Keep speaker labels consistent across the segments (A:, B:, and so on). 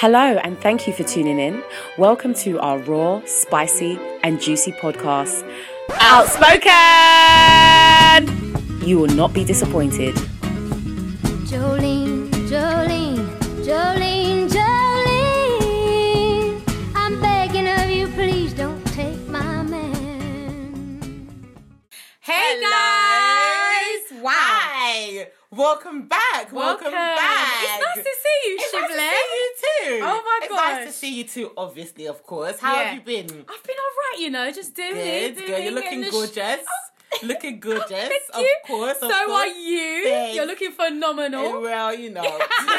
A: Hello, and thank you for tuning in. Welcome to our raw, spicy, and juicy podcast, Outspoken! You will not be disappointed.
B: Jolene, Jolene, Jolene, Jolene, I'm begging of you, please don't take my man.
C: Hey guys! Wow.
D: Hi! Welcome back! Welcome back!
C: It's nice to see you,
D: It's
C: Shivle.
D: nice to see you too!
C: Oh my
D: It's
C: gosh.
D: nice to see you too, obviously, of course. How have you been?
C: I've been alright, you know, just doing
D: Good,
C: it.
D: good. You're looking gorgeous. Looking gorgeous,
C: Thank
D: of
C: you.
D: course.
C: So are you.
D: Thanks.
C: You're looking phenomenal.
D: Well, you know. How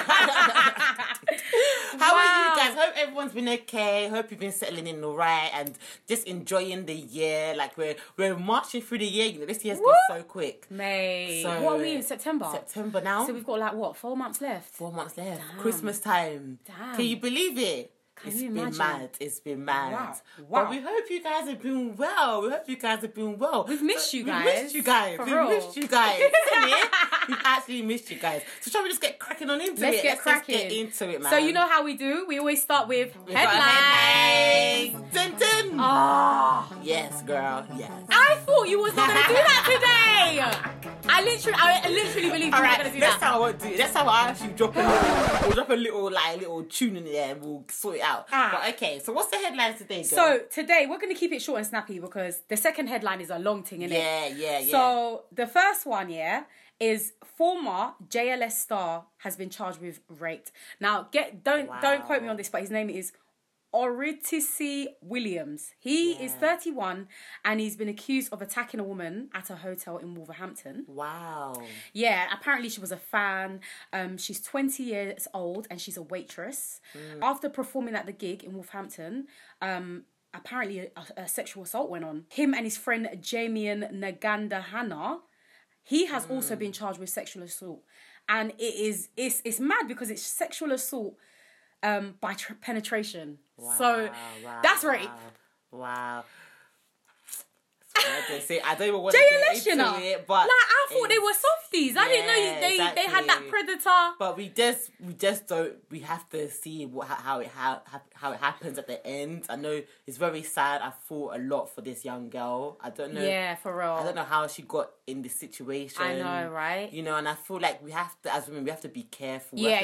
D: are you guys? Hope everyone's been okay. Hope you've been settling in all right and just enjoying the year. Like we're marching through the year. You know, this year's gone so quick.
C: May.
D: So,
C: What are we in September?
D: September now.
C: So we've got like what, 4 months left?
D: 4 months left.
C: Damn.
D: Christmas time.
C: Damn.
D: Can you believe it?
C: Can you imagine?
D: Mad. It's been mad.
C: Wow.
D: But we hope you guys have been well.
C: We've missed you guys.
D: We've missed you guys.
C: For
D: We've
C: real.
D: missed you guys. Isn't it? We've actually missed you guys. So shall we just get cracking on into
C: Let's
D: it?
C: get cracking.
D: Let's get into it, man.
C: So you know how we do? We always start with
D: We've got
C: headlines.
D: Dun, dun.
C: Oh,
D: Yes, girl. Yes.
C: I thought you was not going to do that today. I literally believed you
D: All
C: were
D: right,
C: going to do
D: that's
C: that.
D: how I won't do it. That's how I actually drop a little tune in there and we'll sort it out.
C: Ah.
D: But okay, so what's the headlines today, girl?
C: So today we're going to keep it short and snappy because the second headline is a long thing, innit?
D: Yeah.
C: So the first one, is former JLS star has been charged with rape. Now, don't quote me on this, but his name is Oritisi Williams. He is 31 and he's been accused of attacking a woman at a hotel in Wolverhampton.
D: Wow.
C: Yeah, apparently she was a fan. She's 20 years old and she's a waitress. After performing at the gig in Wolverhampton, apparently a sexual assault went on. Him and his friend Jamian Nagandahana, he has also been charged with sexual assault. And it's mad because it's sexual assault by penetration. So that's rape.
D: Wow. I don't even want to
C: JLS,
D: get
C: you
D: into
C: know.
D: it, but
C: I thought they were softies. I didn't know they had that
D: exactly.
C: predator.
D: But we just don't. We have to see how it happens at the end. I know it's very sad. I fought a lot for this young girl. I don't know.
C: Yeah, for real.
D: I don't know how she got in this situation.
C: I know, right?
D: You know, and I feel like we have to, as women, we have to be careful.
C: Yeah.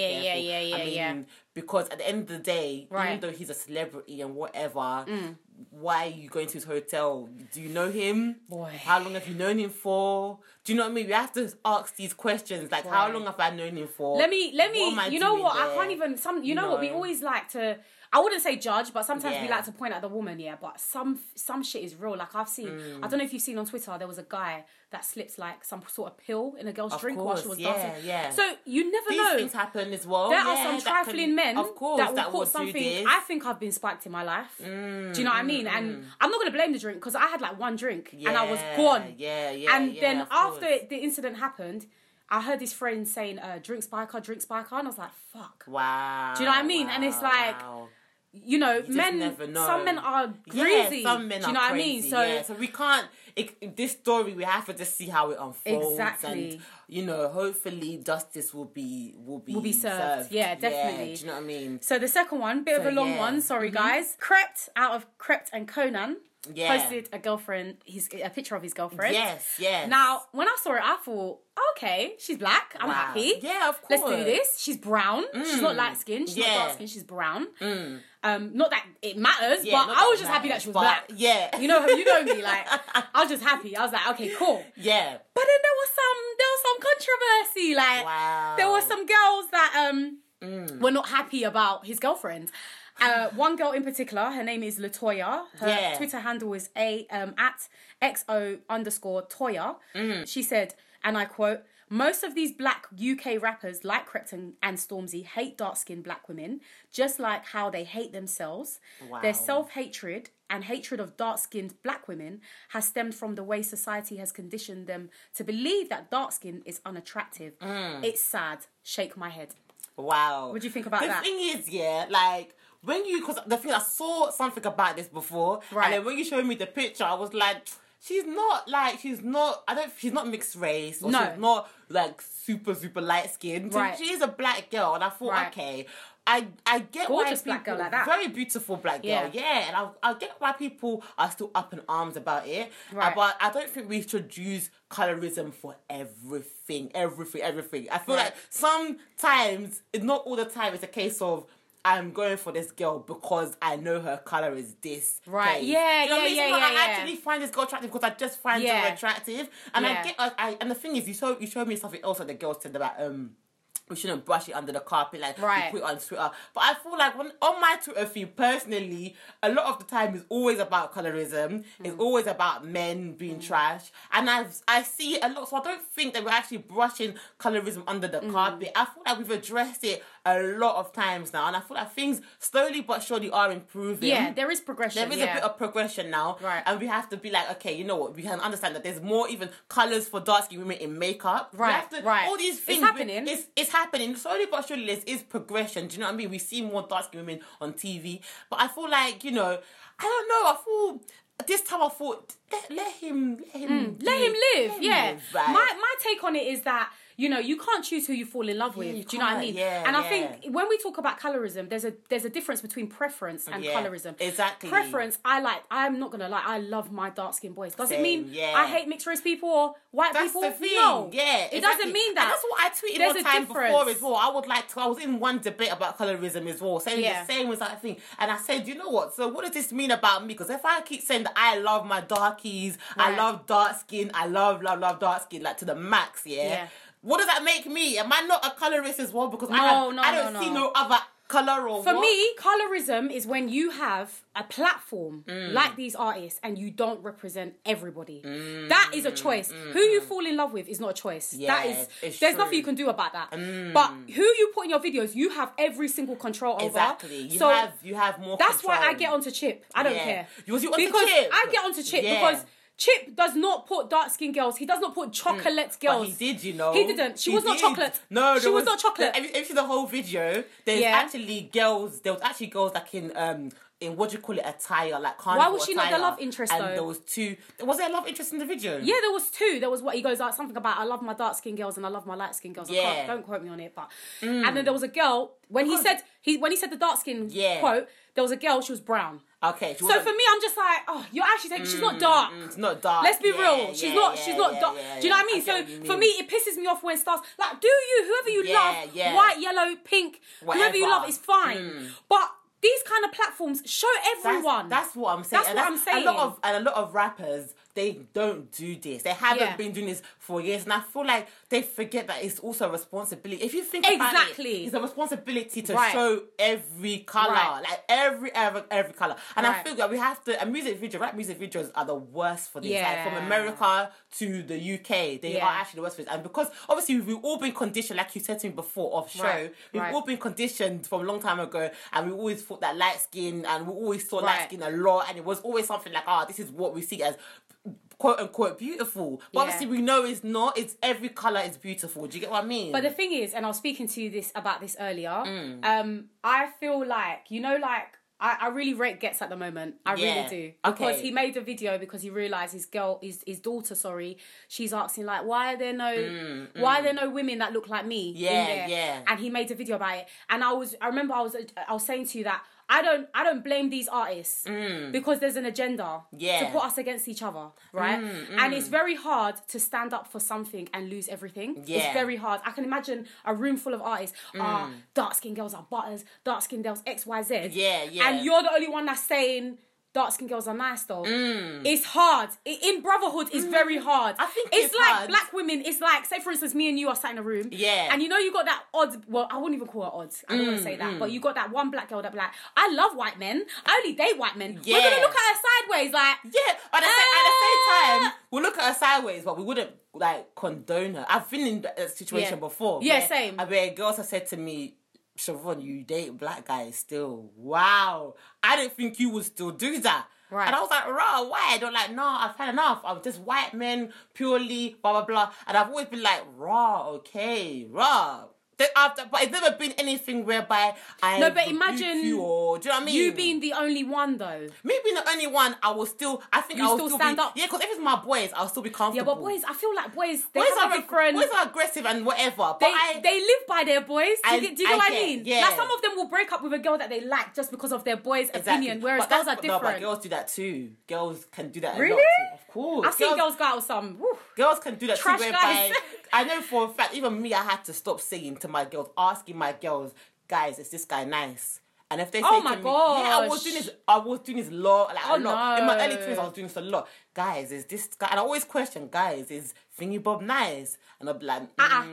D: Because at the end of the day,
C: Right.
D: even though he's a celebrity and whatever, why are you going to his hotel? Do you know him?
C: Boy.
D: How long have you known him for? Do you know what I mean? We have to ask these questions, like, how long have I known him for?
C: Let me.
D: What am I
C: You know
D: doing
C: what?
D: there?
C: I can't even. You know what? We always like to. I wouldn't say judge, but sometimes we
D: Yeah.
C: like to point at the woman. Yeah, but some shit is real. Like I've seen. I don't know if you've seen on Twitter. There was a guy that slipped like some sort of pill in a girl's
D: Of
C: drink while she was
D: course,
C: dancing.
D: yeah.
C: So you never
D: These
C: know.
D: things happen as well.
C: There are
D: Yeah,
C: some
D: that
C: trifling
D: can-
C: men
D: of course,
C: that will
D: that
C: put
D: will do
C: something.
D: this.
C: I think I've been spiked in my life. Do you know what I mean? And I'm not going to blame the drink because I had like one drink and I was gone.
D: Yeah.
C: And then
D: of
C: after
D: course.
C: the incident happened, I heard this friend saying, drink spiker, and I was like, fuck.
D: Wow.
C: Do you know what I mean? And it's like,
D: wow.
C: you know,
D: just
C: men,
D: never know.
C: some men are
D: Yeah,
C: greasy.
D: some men
C: do you
D: are
C: know what I
D: crazy,
C: mean? So,
D: so we can't. This story, we have to just see how it unfolds.
C: Exactly.
D: And you know, hopefully, justice will be
C: served. Yeah, definitely.
D: do you know what I mean?
C: so the second one, bit of
D: So,
C: a long
D: yeah.
C: one, sorry guys. Krept out of Krept and Conan
D: Yeah.
C: posted a picture of his girlfriend.
D: Yes.
C: Now, when I saw it, I thought, okay, she's black. I'm
D: Wow.
C: happy.
D: Yeah, of course.
C: Let's do this. She's brown. She's not light skinned. She's not
D: Yeah.
C: dark skinned. She's brown. Not that it matters,
D: Yeah,
C: but
D: not
C: I
D: that
C: was
D: it
C: just happy that
D: matters,
C: she was
D: but
C: black.
D: yeah.
C: You know me. Like, I was just happy. I was like, okay, cool.
D: Yeah.
C: But then there was some controversy. Like,
D: Wow.
C: there were some girls that were not happy about his girlfriend. One girl in particular, her name is Latoya. Her
D: Yeah.
C: Twitter handle is at XO_Toya. She said, and I quote, "Most of these black UK rappers like Krypton and Stormzy hate dark-skinned black women, just like how they hate themselves.
D: Wow.
C: Their self-hatred and hatred of dark-skinned black women has stemmed from the way society has conditioned them to believe that dark skin is unattractive. It's sad. Shake my head."
D: Wow.
C: What do you think about that?
D: The thing is, like, because the thing, I saw something about this before,
C: Right.
D: and then when you showed me the picture, I was like, she's not mixed race, or
C: No.
D: she's not like super light skinned.
C: Right.
D: She is a black girl, and I thought,
C: Right.
D: okay. I get why
C: Gorgeous black girl like that.
D: Very beautiful black girl, yeah. And I get why people are still up in arms about it.
C: Right.
D: But I don't think we should use colorism for everything. I feel like sometimes, not all the time, it's a case of I'm going for this girl because I know her colour is this.
C: Right.
D: place.
C: Yeah,
D: you know what I mean?
C: yeah,
D: Sometimes
C: yeah,
D: I
C: yeah.
D: actually find this girl attractive because I just find her attractive. And
C: Yeah.
D: and the thing is, you showed me something else that the girl said about we shouldn't brush it under the carpet, like
C: Right.
D: we put it on Twitter. But I feel like on my Twitter feed, personally, a lot of the time is always about colorism. It's always about men being trash. And I see it a lot, so I don't think that we're actually brushing colorism under the carpet. I feel like we've addressed it a lot of times now, and I feel like things slowly but surely are improving.
C: Yeah, there is progression.
D: There is a bit of progression now,
C: Right.
D: and we have to be like, okay, you know what? We can understand that there's more even colours for dark-skinned women in makeup. We
C: Right,
D: have to,
C: right.
D: all these
C: It's
D: things.
C: happening.
D: It's happening. Slowly but surely, there is progression. Do you know what I mean? We see more dark-skinned women on TV, but I feel like, you know, I don't know. I feel this time I thought let him
C: live. Yeah.
D: right?
C: My take on it is that, you know, you can't choose who you fall in love with.
D: you
C: Do you know what I
D: can't.
C: mean?
D: Yeah,
C: and I
D: yeah.
C: think when we talk about colorism, there's a difference between preference and
D: Yeah,
C: colorism.
D: exactly.
C: Preference, I'm not gonna lie, I love my dark skinned boys. Does it
D: Same,
C: mean
D: yeah.
C: I hate mixed race people or white
D: That's
C: people?
D: the thing.
C: No.
D: Yeah,
C: It doesn't mean that.
D: And that's what I tweeted
C: There's
D: one
C: a
D: time
C: difference.
D: before as well. I was in one debate about colorism as well, saying
C: Yeah.
D: the same as that thing. And I said, you know what? So what does this mean about me? Because if I keep saying that I love my darkies, I
C: Right.
D: love dark skin, I love dark skin, like to the max,
C: Yeah.
D: What does that make me? Am I not a colorist as well? Because
C: No,
D: I don't see no other color or
C: For
D: what?
C: me, colorism is when you have a platform
D: Mm.
C: like these artists and you don't represent everybody. That is a choice. Who you fall in love with is not a choice.
D: Yeah,
C: that is,
D: it's
C: there's
D: true.
C: nothing you can do about that. But who you put in your videos, you have every single control over.
D: Exactly. You have more
C: That's
D: control.
C: why I get onto Chip. I don't
D: Yeah.
C: care.
D: You onto
C: because
D: Chip?
C: I get onto Chip
D: Yeah.
C: because Chip does not put dark-skinned girls. He does not put chocolate girls.
D: But he did, you know.
C: He didn't. She
D: He
C: was not
D: did.
C: chocolate.
D: No,
C: she was not chocolate.
D: If you see the whole video, there's
C: Yeah.
D: actually girls. There was actually girls like in what do you call it, attire, like carnival.
C: Why was she not the
D: attire.
C: love interest,
D: and
C: though?
D: there was two. Was there a love interest in the video?
C: Yeah, there was two. There was what he goes like something about I love my dark skinned girls and I love my light skinned girls.
D: Yeah.
C: Don't quote me on it, but and then there was a girl when he said the dark skin
D: Yeah.
C: quote. There was a girl. She was brown.
D: Okay.
C: So for me, I'm just like, oh, you're actually saying she's not dark.
D: It's not dark.
C: Let's be
D: Yeah,
C: real. She's not dark.
D: yeah,
C: Do you know what I mean?
D: I get what
C: So
D: you
C: for
D: mean.
C: me, it pisses me off when stars like, do you whoever you
D: Yeah,
C: love,
D: yeah.
C: white, yellow, pink, whoever you
D: Whatever.
C: love is fine. But these kind of platforms show everyone.
D: That's what I'm saying.
C: That's
D: And
C: what I'm saying.
D: A lot of rappers, they don't do this. They haven't
C: Yeah.
D: been doing this for years, and I feel like they forget that it's also a responsibility. If you think about
C: Exactly.
D: it, it's a responsibility to
C: Right.
D: show every color,
C: Right.
D: like every color. And I
C: Right.
D: feel that we have to. Rap music videos are the worst for this. Like
C: Yeah.
D: from America to the UK, they
C: Yeah.
D: are actually the worst for this. And because obviously we've all been conditioned, like you said to me before off show,
C: Right.
D: we've
C: Right.
D: all been conditioned from a long time ago, and we always thought that light skin, and we always saw light
C: Right.
D: skin a lot, and it was always something like, this is what we see as quote unquote beautiful. But
C: Yeah.
D: obviously we know it's not. It's every colour is beautiful. Do you get what I mean?
C: But the thing is, and I was speaking to you about this earlier.
D: Mm.
C: I feel like I really rate Gets at the moment. I
D: Yeah.
C: really do because
D: Okay.
C: he made a video because he realized his daughter, she's asking like, why are there no women that look like me?
D: Yeah,
C: in there?
D: yeah.
C: And he made a video about it. And I remember I was saying to you that I don't blame these artists because there's an agenda
D: Yeah.
C: to put us against each other, right? And it's very hard to stand up for something and lose everything.
D: Yeah.
C: It's very hard. I can imagine a room full of artists. Dark skinned girls are butters. Dark skinned girls XYZ.
D: Yeah, yeah.
C: And you're the only one that's saying dark skinned girls are nice though. It's hard. In brotherhood, it's very hard.
D: I think
C: it's
D: it's
C: like
D: hard.
C: black women. It's like, say for instance, me and you are sat in a room.
D: Yeah.
C: And you know you got that odd. Well, I wouldn't even call her odd. I don't want to say that. But you got that one black girl that be like, I love white men. I only date white men. We're
D: Yeah.
C: gonna look at her sideways like.
D: yeah, but at the same time, we'll look at her sideways, but we wouldn't like condone her. I've been in that situation
C: Yeah.
D: before.
C: Yeah,
D: where-
C: same.
D: Where girls have said to me, Siobhan, you date black guys still. Wow. I didn't think you would still do that.
C: Right.
D: And I was like, raw, why? They're like, no, I've had enough. I'm just white men, purely, blah, blah, blah. And I've always been like, raw, okay, raw. But it's never been anything whereby I
C: No, but imagine
D: you, or do you know what I mean?
C: you being the only one though.
D: Me being the only one, I will still. I think I will
C: still
D: still
C: stand
D: be,
C: up.
D: Yeah, because if it's my boys, I'll still be
C: Yeah,
D: comfortable.
C: but boys, I feel like boys, they
D: Boys
C: have
D: are
C: a different.
D: Boys are aggressive and whatever. But
C: They live by their boys. Do you know what I
D: get,
C: mean?
D: yeah.
C: Like some of them will break up with a girl that they like just because of their boys' opinion, whereas
D: But
C: girls are
D: No,
C: different.
D: but girls do that too. Girls can do that.
C: Really?
D: A lot too. Of course.
C: I've seen girls go out with some. Whew.
D: Girls can do that
C: Trash
D: too.
C: guys.
D: I know for a fact, even me, I had to stop saying to my girls, asking my girls, guys, is this guy nice? And if they say
C: Oh
D: to
C: my
D: me,
C: gosh.
D: yeah, I was doing this lot, like
C: Oh
D: a lot.
C: no.
D: In my early 20s, I was doing this a lot. Guys, is this guy? And I always question, guys, is Thingy Bob nice? And I'll be like,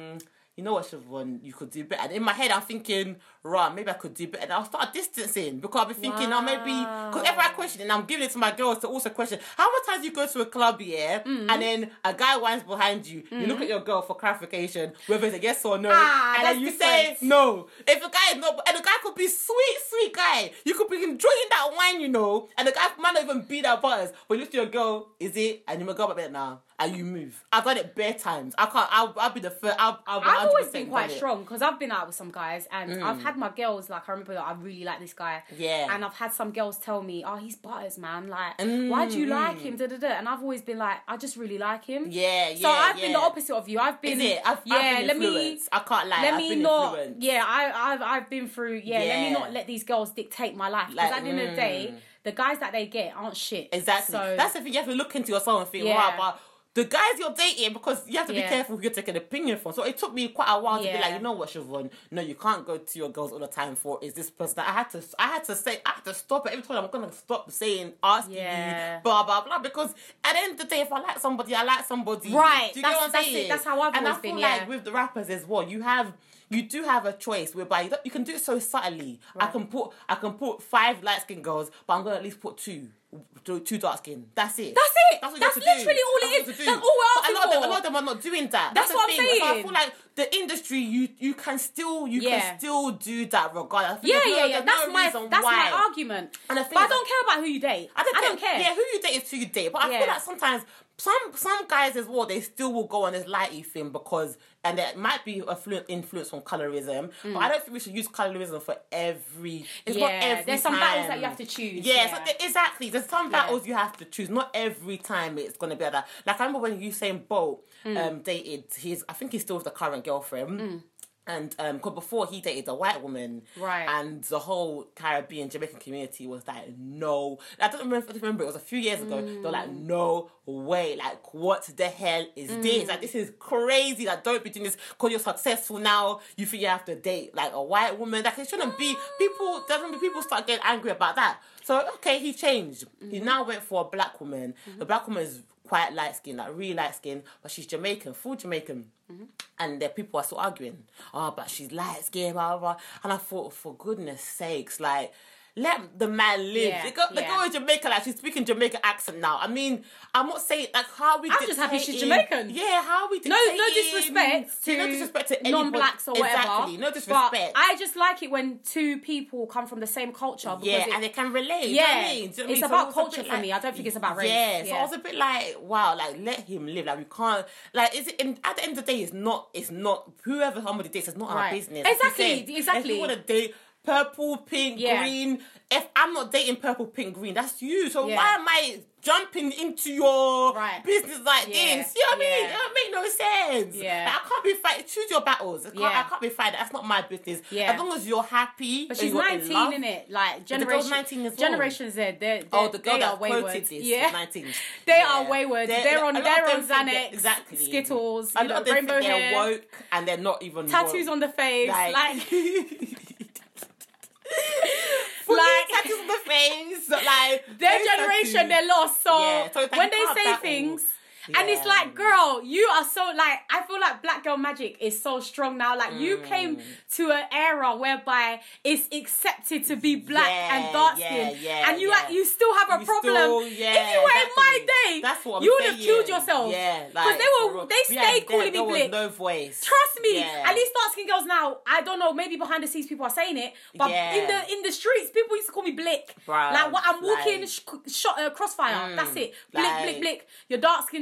D: you know what, Siobhan, you could do better. And in my head, I'm thinking, right, maybe I could do better. And I'll start distancing because I'll be thinking, maybe, because every I question it, and I'm giving it to my girls to also question, how many times you go to a club, and then a guy whines behind you, you look at your girl for clarification, whether it's a yes or no, and then you say no. If a guy is not, and the guy could be sweet guy, you could be enjoying that wine, and the guy might not even be that butters, but you look at your girl, is it? And you might go up a bit now. And you move. I've done it bare times. I can't. I'll be the first. I've
C: always been quite strong because I've been out with some guys and I've had my girls like I remember that I really like this guy.
D: Yeah.
C: And I've had some girls tell me, "Oh, he's butters, man. Like, why do you like him?" And I've always been like, I just really like him.
D: Yeah.
C: So I've been the opposite of you. I've been.
D: Is it? I've been influenced. I can't lie.
C: Let
D: I've
C: me
D: been
C: not.
D: influenced.
C: Yeah. I've been through. Yeah. Let me not let these girls dictate my life because at the end of the day, the guys that they get aren't shit.
D: Exactly.
C: So,
D: that's the thing. You have to look into yourself and think, wow, but the guys you're dating, because you have to be careful who you're taking an opinion from. So it took me quite a while to be like, you know what, Siobhan, no, you can't go to your girls all the time for, is this person that I had to stop it. Every time I'm going to stop asking you, blah, blah, blah, because at the end of the day, if I like somebody, I like somebody.
C: Right.
D: Do you get what I'm saying?
C: It. That's how I've always been,
D: And I feel like with the rappers as well, you do have a choice whereby you can do it so subtly. Right. I can put 5 light-skinned girls, but I'm going to at least put 2 dark skin. That's it.
C: That's literally all it is. That's all we're asking for.
D: A lot of them are not doing that.
C: That's what I'm saying.
D: So I feel like the industry, you can still do that regardless.
C: That's my argument.
D: And
C: but I don't care about who you date. I don't care.
D: Yeah, who you date is who you date. But I feel like sometimes some guys as well, they still will go on this lighty thing because, and there might be a influence from colorism, but I don't think we should use colorism for every. It's not every.
C: There's some battles that you have to choose.
D: Yeah. So exactly. There's some battles you have to choose. Not every time it's gonna be like that. Like I remember when Usain Bolt dated I think he's still with the current girlfriend. And because before he dated a white woman,
C: right?
D: And the whole Caribbean Jamaican community was like, no. I don't remember. It was a few years ago. They were like, no way. Like, what the hell is this? Like, this is crazy. Like, don't be doing this because you're successful now. You think you have to date like a white woman. Like, it shouldn't be. People start getting angry about that. So okay, he changed. He now went for a black woman. The black woman is quite light skinned, like really light skinned, but she's Jamaican, full Jamaican. And the people are still arguing. Oh, but she's light skinned, blah, blah, blah. And I thought, for goodness sakes, like, let the man live. They go in Jamaica, like she's speaking Jamaican accent now. I mean, I'm not saying like how we.
C: I'm just happy she's Jamaican.
D: Yeah, how we.
C: No disrespect to non-blacks or whatever.
D: Exactly, no disrespect.
C: But I just like it when 2 people come from the same culture.
D: And they can relate.
C: Yeah,
D: you know what I mean?
C: it's about culture for me. I don't think it's about race.
D: Yeah, so I was a bit like, wow, like let him live. Like we can't. Like, is it? At the end of the day, it's not. Whoever somebody dates, it's not our business.
C: Exactly.
D: If you want to date purple, pink, green. If I'm not dating purple, pink, green, that's you. So why am I jumping into your business like this? You know what I mean? It don't make no sense.
C: Yeah.
D: Like, I can't be fighting. Choose your battles. I can't be fighting. That's not my business.
C: Yeah.
D: As long as you're happy.
C: But she's 19, innit? Like, Generation Z. The girl that quoted this is 19. They are wayward. They're on Xanax,
D: exactly.
C: Skittles,
D: A lot of them
C: rainbow
D: think they're
C: hair.
D: woke and they're not even
C: tattoos
D: woke.
C: on the face. Like
D: tattoos on the face. Like
C: their generation, they're lost. So when they say things. And it's like, girl, you are so, like, I feel like Black Girl Magic is so strong now. Like, you came to an era whereby it's accepted to be black and dark-skinned. And you still have a problem. If you were in my day, you would have killed yourself. Because they stayed calling me Blick.
D: No voice.
C: Trust me. At least dark-skinned girls now, I don't know, maybe behind the scenes people are saying it, but in the streets, people used to call me Blick. Like, what I'm walking, crossfire. That's it. Blick, Blick, Blick. You're dark-skinned.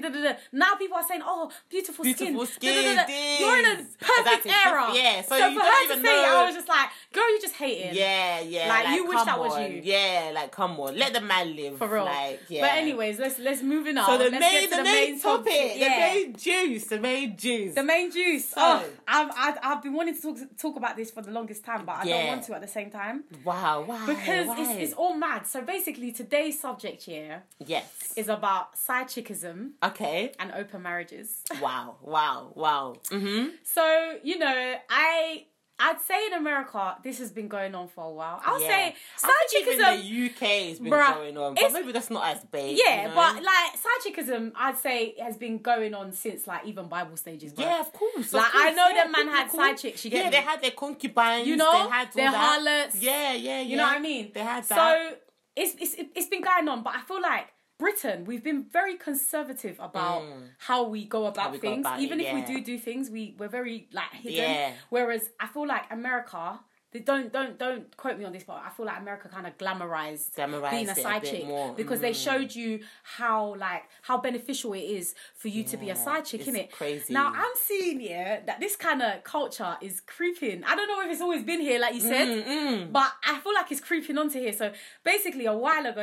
C: da. Now people are saying, oh, beautiful skin.
D: Beautiful skin,
C: Da, da, da, da.
D: this.
C: You're in a perfect
D: Exactly.
C: era.
D: Yeah, so you
C: for
D: don't
C: her
D: even
C: to say it,
D: know.
C: I was just like, girl, you just hating.
D: Yeah.
C: Like, you wish
D: come
C: that was
D: on.
C: you.
D: Yeah, like, come on. Let the man live.
C: For real.
D: Like, yeah.
C: But anyways, let's move on.
D: So the
C: Let's
D: main
C: get to
D: topic,
C: yeah.
D: the main juice.
C: The main juice.
D: So-
C: Oh, I've been wanting to talk about this for the longest time, but I don't
D: Yeah.
C: want to at the same time.
D: Wow,
C: Because
D: why?
C: it's all mad. So basically, today's subject here
D: Yes.
C: is about side chickism
D: Okay.
C: and open marriages.
D: Wow. Mm-hmm.
C: So, you know, I'd say in America, this has been going on for a while. I'll say side
D: I think even
C: chickism...
D: the UK has been
C: Bruh,
D: going on, but
C: it's-
D: maybe that's not as big.
C: Yeah,
D: you know?
C: but like side chickism, I'd say has been going on since like even Bible stages. Bro.
D: Yeah, of course.
C: Like, I know them man had
D: people
C: side chicks, you get me?
D: they had their concubines.
C: You know,
D: they had all
C: their
D: that.
C: harlots.
D: Yeah.
C: You know what I mean?
D: They had that.
C: So it's been going on, but I feel like Britain, we've been very conservative about how we go about
D: we go
C: things.
D: about it,
C: Even if we
D: yeah.
C: do things, we're very like hidden.
D: Yeah.
C: Whereas I feel like America, they don't quote me on this, but I feel like America kind of glamorized being a
D: it a
C: side
D: bit
C: chick
D: more.
C: because they showed you how beneficial it is for you to be a side chick,
D: it's
C: innit?
D: crazy.
C: Now I'm seeing that this kind of culture is creeping. I don't know if it's always been here, like you said, but I feel like it's creeping onto here. So basically, a while ago,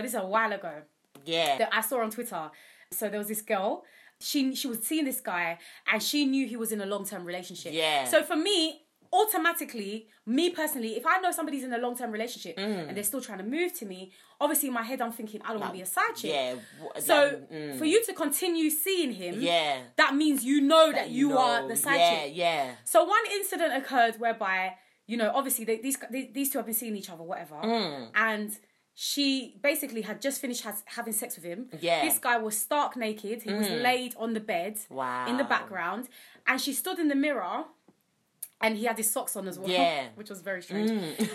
D: Yeah.
C: that I saw on Twitter. So there was this girl. She was seeing this guy, and she knew he was in a long-term relationship.
D: Yeah.
C: So for me, automatically, me personally, if I know somebody's in a long-term relationship and they're still trying to move to me, obviously in my head I'm thinking I don't want to be a side chick.
D: Yeah.
C: So for you to continue seeing him,
D: Yeah.
C: that means you know that you are the side chick.
D: Yeah.
C: So one incident occurred whereby, you know, obviously these two have been seeing each other, whatever, and she basically had just finished having sex with him.
D: Yeah.
C: This guy was stark naked. He was laid on the bed in the background, and she stood in the mirror. And he had his socks on as well, which was very strange.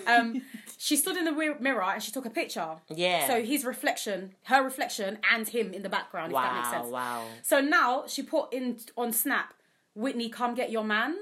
C: She stood in the mirror and she took a picture.
D: Yeah.
C: So her reflection, and him in the background, if that makes sense.
D: Wow.
C: So now she put on Snap, Whitney, come get your man.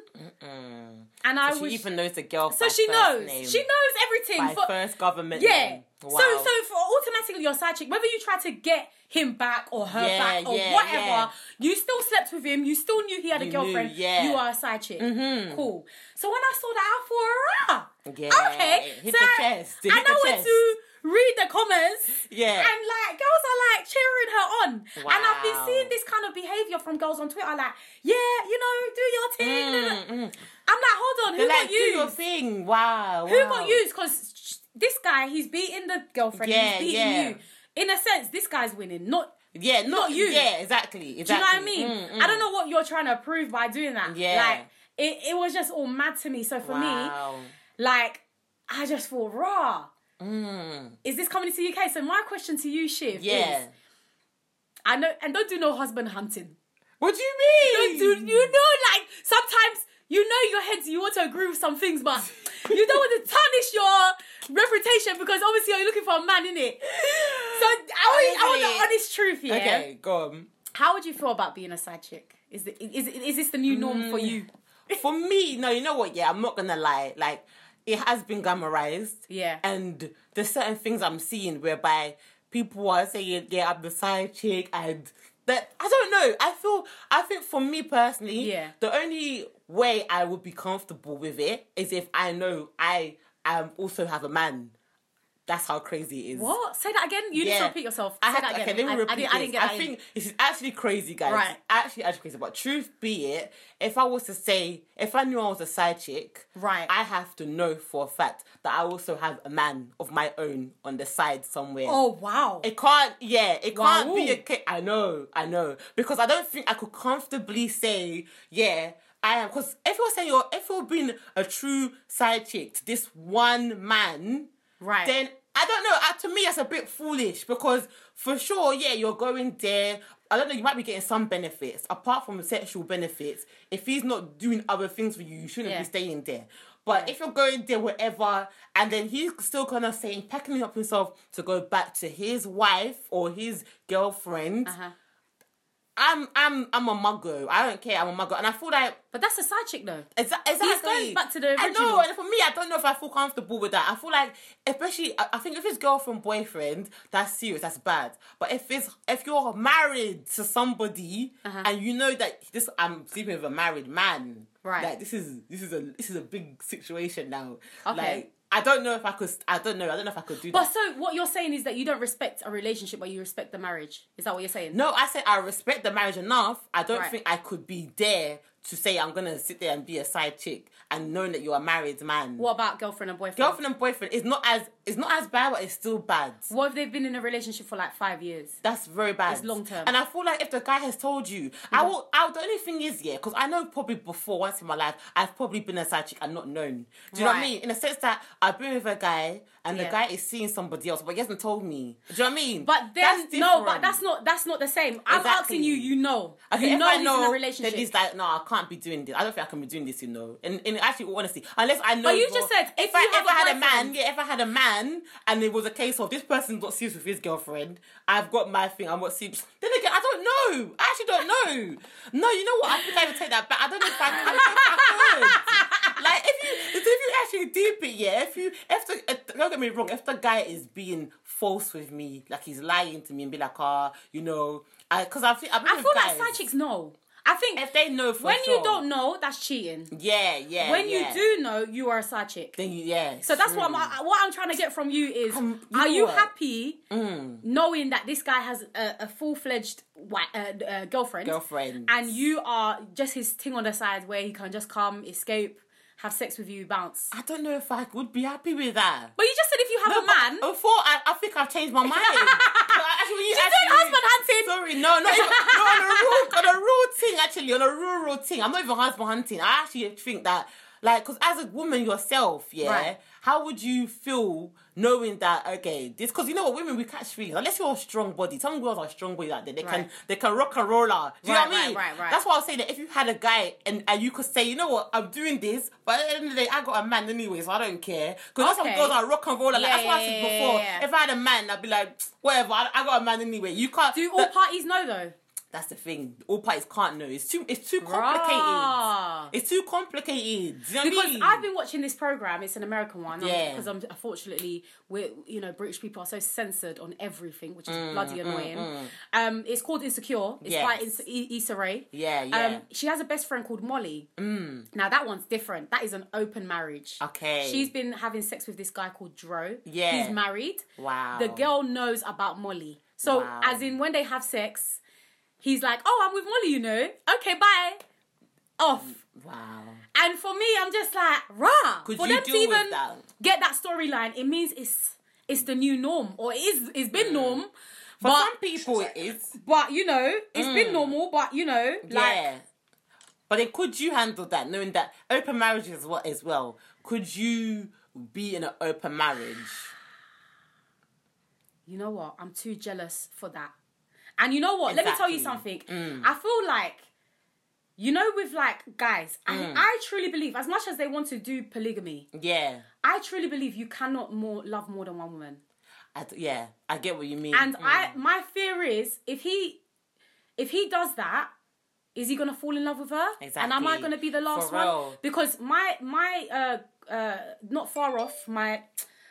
C: And
D: She even knows the girl.
C: So
D: by
C: she
D: first
C: knows.
D: name.
C: She knows everything.
D: By first government
C: Yeah.
D: name. Wow.
C: So for automatically your side chick, whether you try to get him back or her back or whatever, you still slept with him, you still knew he had a girlfriend, you are a side chick. Cool. So when I saw that, I thought, okay.
D: Hit
C: so
D: the chest. Hit
C: I know
D: the
C: where
D: chest.
C: to read the comments.
D: Yeah.
C: And like girls are like cheering her on.
D: Wow.
C: And I've been seeing this kind of behaviour from girls on Twitter, like, yeah, you know, do your thing. I'm like, hold on, who
D: They're
C: got
D: like, do your
C: used?
D: thing. Wow.
C: Who got used? Because this guy, he's beating the girlfriend, he's beating you. In a sense, this guy's winning, not you.
D: Yeah, exactly.
C: Do you know what I mean? I don't know what you're trying to prove by doing that.
D: Yeah.
C: Like, it was just all mad to me. So for me, like, I just thought, raw. Is this coming to the UK? So my question to you, Shiv, is, I know, and don't do no husband hunting.
D: What do you mean?
C: Don't do, you know, like, sometimes, you know your head, you want to agree with some things, but you don't want to tarnish your reputation because obviously you're looking for a man, innit? So I want the honest truth here.
D: Okay, go on.
C: How would you feel about being a side chick? Is this the new norm for you?
D: For me, no, you know what? Yeah, I'm not gonna lie. Like, it has been glamorized.
C: Yeah.
D: And there's certain things I'm seeing whereby people are saying, yeah, I'm the side chick, and that, I don't know. I think for me personally, the only way I would be comfortable with it is if I know I also have a man. That's how crazy it is.
C: What? Say that again. You need to repeat yourself. Say that again.
D: Okay, let me repeat
C: I didn't get that.
D: I think this is actually crazy, guys.
C: Right.
D: Actually crazy. But truth be it, if I was to say, if I knew I was a side chick,
C: right,
D: I have to know for a fact that I also have a man of my own on the side somewhere.
C: Oh, wow.
D: It can't be a case. I know. Because I don't think I could comfortably say, yeah, I am. Because if you're being a true side chick to this one man,
C: right,
D: then I don't know. To me, that's a bit foolish because for sure, yeah, you're going there. I don't know. You might be getting some benefits apart from the sexual benefits. If he's not doing other things for you, you shouldn't be staying there. But if you're going there, whatever, and then he's still kind of saying, packing up himself to go back to his wife or his girlfriend. I'm a muggo. I don't care. I'm a muggo, and I feel like.
C: But that's a side chick though.
D: Exactly.
C: He's going back to the original.
D: I know, and for me, I don't know if I feel comfortable with that. I feel like, especially, I think if it's girlfriend, boyfriend, that's serious, that's bad. But if you're married to somebody and you know that I'm sleeping with a married man,
C: right?
D: Like this is a big situation now.
C: Okay.
D: Like, I don't know if I could. I don't know if I could do that.
C: But so what you're saying is that you don't respect a relationship, but you respect the marriage. Is that what you're saying?
D: No, I said I respect the marriage enough. I don't
C: Right.
D: think I could be there to say I'm gonna sit there and be a side chick and knowing that you're a married man.
C: What about girlfriend and boyfriend?
D: Girlfriend and boyfriend is not as bad, but it's still bad.
C: What if they've been in a relationship for like 5 years?
D: That's very bad.
C: It's long term.
D: And I feel like if the guy has told you, the only thing is, yeah, because I know probably before, once in my life, I've probably been a side chick and not known. Do you know what I mean? In the sense that I've been with a guy and the guy is seeing somebody else, but he hasn't told me. Do you know what I mean?
C: But then, no, but that's not the same. I'm asking you, you know.
D: Okay,
C: you know
D: if I
C: he's
D: know,
C: in a relationship.
D: then he's like, no, I can't be doing this. I don't think I can be doing this, you know. And actually, honestly, unless I know.
C: But you just said, if
D: I had a man, and it was a case of this person's not serious with his girlfriend, I've got my thing, I'm not serious. Then again, I don't know. I actually don't know. No, you know what? I think I would take that back. I don't know if I could. Like, if you actually deep it, yeah, don't get me wrong, if the guy is being false with me, like he's lying to me and be like, you know, because I feel
C: like side chicks know. I think
D: if they know for
C: when
D: sure.
C: you don't know, that's cheating.
D: Yeah.
C: When you do know, you are a side chick.
D: Then
C: So that's what I'm trying to get from you is: are you happy knowing that this guy has a full-fledged girlfriend, and you are just his thing on the side where he can just come, escape, have sex with you, bounce?
D: I don't know if I would be happy with that.
C: But you just said if you have a man.
D: Before, I think I've changed my mind.
C: You doing husband hunting?
D: Sorry, no, on a real thing, actually, on a real thing. I'm not even husband hunting. I actually think that, like, because as a woman yourself,
C: right.
D: How would you feel knowing that, okay, this, because you know what, women, we catch feelings. Unless you're a strong body. Some girls are strong body out there. They can rock and roll out. Do you know what I mean?
C: Right.
D: That's why I was saying that if you had a guy and you could say, you know what, I'm doing this, but at the end of the day, I got a man anyway, so I don't care. Because some girls are rock and roll. Like, that's what I said before.
C: Yeah.
D: If I had a man, I'd be like, whatever, I got a man anyway. You can't.
C: Do all parties know though?
D: That's the thing. All parties can't know. It's too complicated.
C: Rah.
D: It's too complicated. Do you know
C: because
D: what I mean?
C: I've been watching this program. It's an American one.
D: Yeah.
C: Because unfortunately, British people are so censored on everything, which is bloody annoying. It's called Insecure. It's by Issa Rae.
D: Yeah.
C: She has a best friend called Molly. Now that one's different. That is an open marriage.
D: Okay.
C: She's been having sex with this guy called Dro.
D: Yeah.
C: He's married.
D: Wow.
C: The girl knows about Molly. So as in when they have sex, he's like, oh, I'm with Molly, you know. Okay, bye. Off.
D: Wow.
C: And for me, I'm just like, rah.
D: Could
C: for
D: you
C: them to
D: deal
C: even
D: with that?
C: Get that storyline, it means it's the new norm. Or it's been norm.
D: For some people it is.
C: But, you know, it's been normal, but, you know, like...
D: Yeah. But then could you handle that, knowing that open marriage is what as well? Could you be in an open marriage?
C: You know what? I'm too jealous for that. And you know what?
D: Exactly.
C: Let me tell you something. I feel like, you know, with like guys, and I truly believe, as much as they want to do polygamy, I truly believe you cannot love more than one woman.
D: I get what you mean.
C: And my fear is, if he does that, is he gonna fall in love with her?
D: Exactly.
C: And am I gonna be the last one?
D: Real.
C: Because my not far off my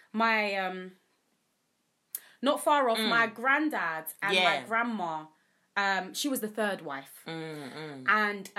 C: granddad and my grandma, she was the third wife. And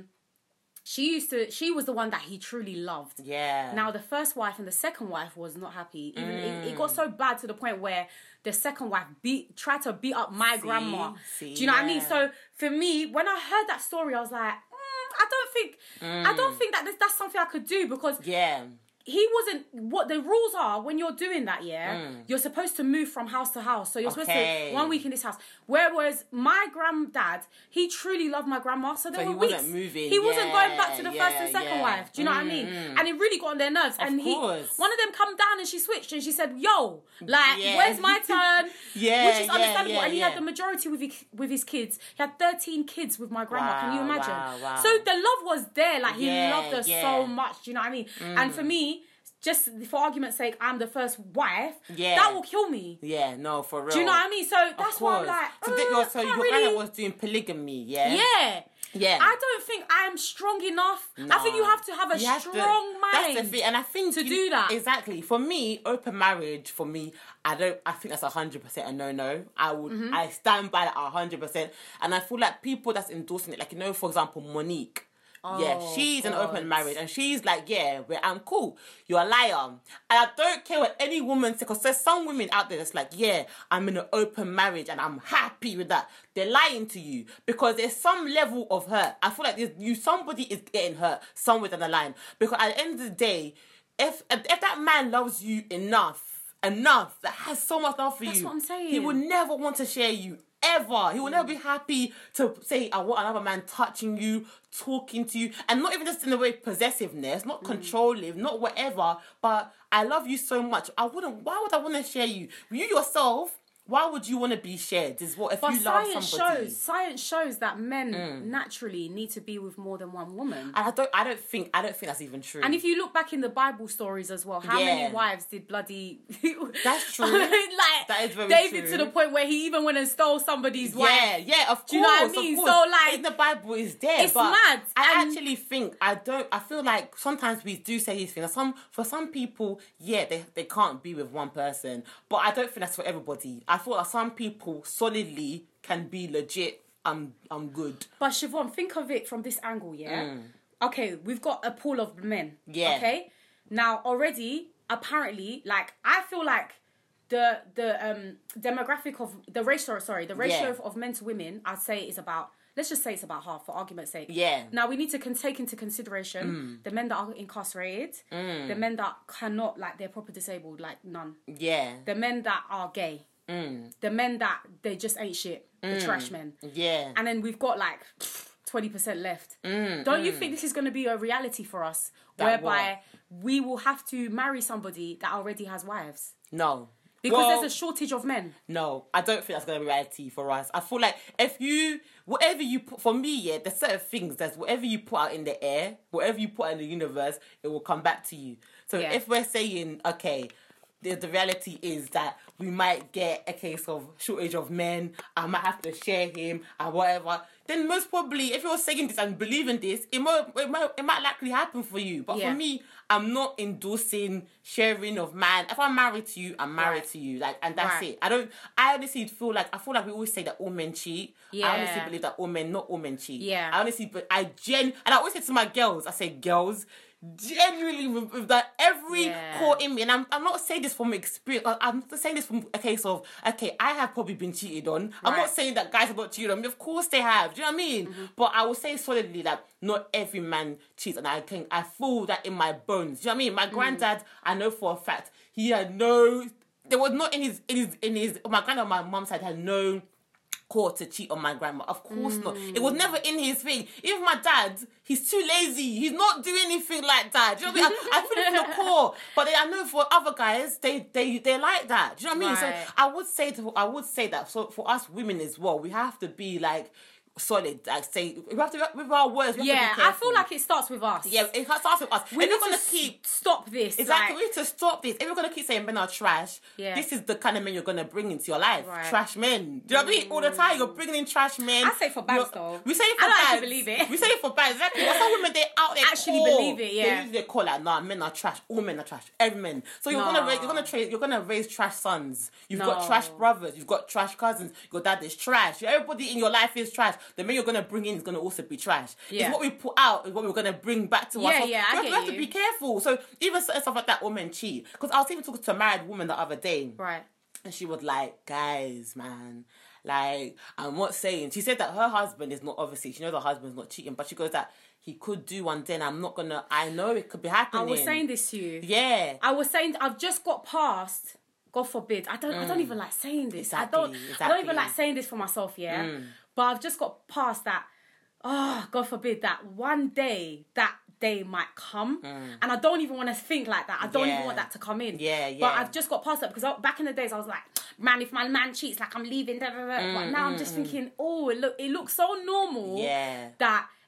C: she was the one that he truly loved. Yeah. Now the first wife and the second wife was not happy. Even it got so bad to the point where the second wife tried to beat up my grandma. Do you know what I mean? So for me, when I heard that story, I was like, I don't think that that's something I could do, because he wasn't, what the rules are when you're doing that, you're supposed to move from house to house. So you're supposed to 1 week in this house. Whereas my granddad, he truly loved my grandma. So there were weeks.
D: Wasn't moving.
C: He wasn't going back to the first and second wife. Do you know what I mean? And it really got on their nerves. And one of them come down and she switched and she said, yo, like, where's my turn? Which is understandable. And he had the majority with his kids. He had 13 kids with my grandma. Can you imagine? So the love was there. Like, he loved her so much. Do you know what I mean? And for me, just for argument's sake, I'm the first wife,
D: Yeah.
C: that will kill me.
D: Yeah, no, for real.
C: Do you know what I mean? So that's why I'm like,
D: so your
C: really...
D: grandma was doing polygamy, yeah?
C: Yeah.
D: Yeah.
C: I don't think I'm strong enough. I think you have to have a strong mind.
D: That's the thing, and I think
C: to do that.
D: Exactly. For me, open marriage. For me, I think that's 100% a no. I stand by that 100%, and I feel like people that's endorsing it, like, you know, for example, Monique. Yeah, she's an open marriage, and she's like, yeah, I'm cool. You're a liar. And I don't care what any woman says, because there's some women out there that's like, yeah, I'm in an open marriage and I'm happy with that. They're lying to you, because there's some level of hurt. I feel like somebody is getting hurt somewhere down the line, because at the end of the day, if that man loves you enough, that has so much love for you,
C: that's what I'm saying.
D: He would never want to share you. Ever. He will never be happy to say, I want another man touching you, talking to you, and not even just in the way possessiveness, not controlling, not whatever, but I love you so much. Why would I want to share you? You yourself, why would you want to be shared? If you love somebody.
C: Science shows that men naturally need to be with more than one woman.
D: And I don't think that's even true.
C: And if you look back in the Bible stories as well, how many wives did bloody...
D: That's true.
C: that
D: is very
C: David
D: true.
C: to the point where he even went and stole somebody's wife.
D: Yeah, of course.
C: Do you know what I mean?
D: So like, in the Bible is there.
C: It's
D: but
C: mad.
D: I actually think I feel like sometimes we do say these things. For some people, yeah, they can't be with one person. But I don't think that's for everybody. I feel like some people solidly can be legit. I'm good.
C: But Siobhan, think of it from this angle, yeah? Okay, we've got a pool of men.
D: Yeah.
C: Okay? Now, already, apparently, like, I feel like the demographic of... The ratio of men to women, I'd say is about... Let's just say it's about half, for argument's sake.
D: Yeah.
C: Now, we need to take into consideration the men that are incarcerated, the men that cannot, like, they're proper disabled, like, none.
D: Yeah.
C: The men that are gay. The men that they just ain't shit. The trash men.
D: Yeah.
C: And then we've got, like, 20% left. Don't you think this is going to be a reality for us? Whereby we will have to marry somebody that already has wives?
D: No.
C: Because there's a shortage of men.
D: No, I don't think that's going to be reality for us. I feel like whatever you put, for me, yeah, there's certain things that's whatever you put out in the air, whatever you put out in the universe, it will come back to you. So if we're saying, okay, the reality is that we might get a case of shortage of men, I might have to share him and whatever, then most probably, if you're saying this and believing this, it might likely happen for you. But for me, I'm not endorsing sharing of man. If I'm married to you, I'm married to you. Like, and that's it. I honestly feel like we always say that all men cheat.
C: Yeah.
D: I honestly believe that not all men cheat.
C: Yeah.
D: And I always say to my girls, girls, genuinely with that every core in me, and I'm not saying this from experience. I'm saying this from a case of, okay, I have probably been cheated on. I'm not saying that guys have not cheated on me. Of course they have. Do you know what I mean? But I will say solidly that not every man cheats, and I feel that in my bones. Do you know what I mean? My granddad, I know for a fact, he had no. There was not in his. My granddad, on my mum's side, had no core to cheat on my grandma. Of course not. It was never in his thing. Even my dad, he's too lazy. He's not doing anything like that. Do you know what I mean? I feel it from the core. But I know for other guys, they like that. Do you know what I mean?
C: Right.
D: So I would say that. So for us women as well, we have to be like solid. Like say we have to with our words. We have to be
C: I feel like it starts with us.
D: Yeah, it starts with us.
C: We're gonna stop this.
D: Exactly, we need to stop this. If we're gonna keep saying men are trash, this is the kind of men you're gonna bring into your life. Right. Trash men. Do you know what I mean? All the time you're bringing in trash men.
C: I say for bags though.
D: We say it for
C: I don't
D: bags.
C: actually believe it.
D: We say it for bags. Exactly. But some women, they out there
C: actually believe it. Yeah.
D: They call like, nah, men are trash. All men are trash. Every man. So you're gonna raise trash sons. You've got trash brothers. You've got trash cousins. Your dad is trash. Everybody in your life is trash. The men you're gonna bring in is going to also be trash. Yeah. It's what we put out is what we're going to bring back to us. So we have to be careful. So even certain stuff like that, women cheat. Because I was even talking to a married woman the other day.
C: Right.
D: And she was like, guys, man, like, I'm not saying... She said that her husband is not, obviously, she knows her husband's not cheating, but she goes that he could do one day and I'm not going to... I know it could be happening.
C: I was saying this to you.
D: Yeah.
C: I was saying, I've just got past... God forbid. I don't even like saying this.
D: Exactly.
C: I don't even like saying this for myself, yeah? But I've just got past that... Oh, God forbid that one day that day might come. And I don't even want to think like that. I don't even want that to come in.
D: Yeah.
C: But I've just got past that because back in the days I was like, man, if my man cheats, like I'm leaving. But now I'm just thinking, oh, it looks so normal that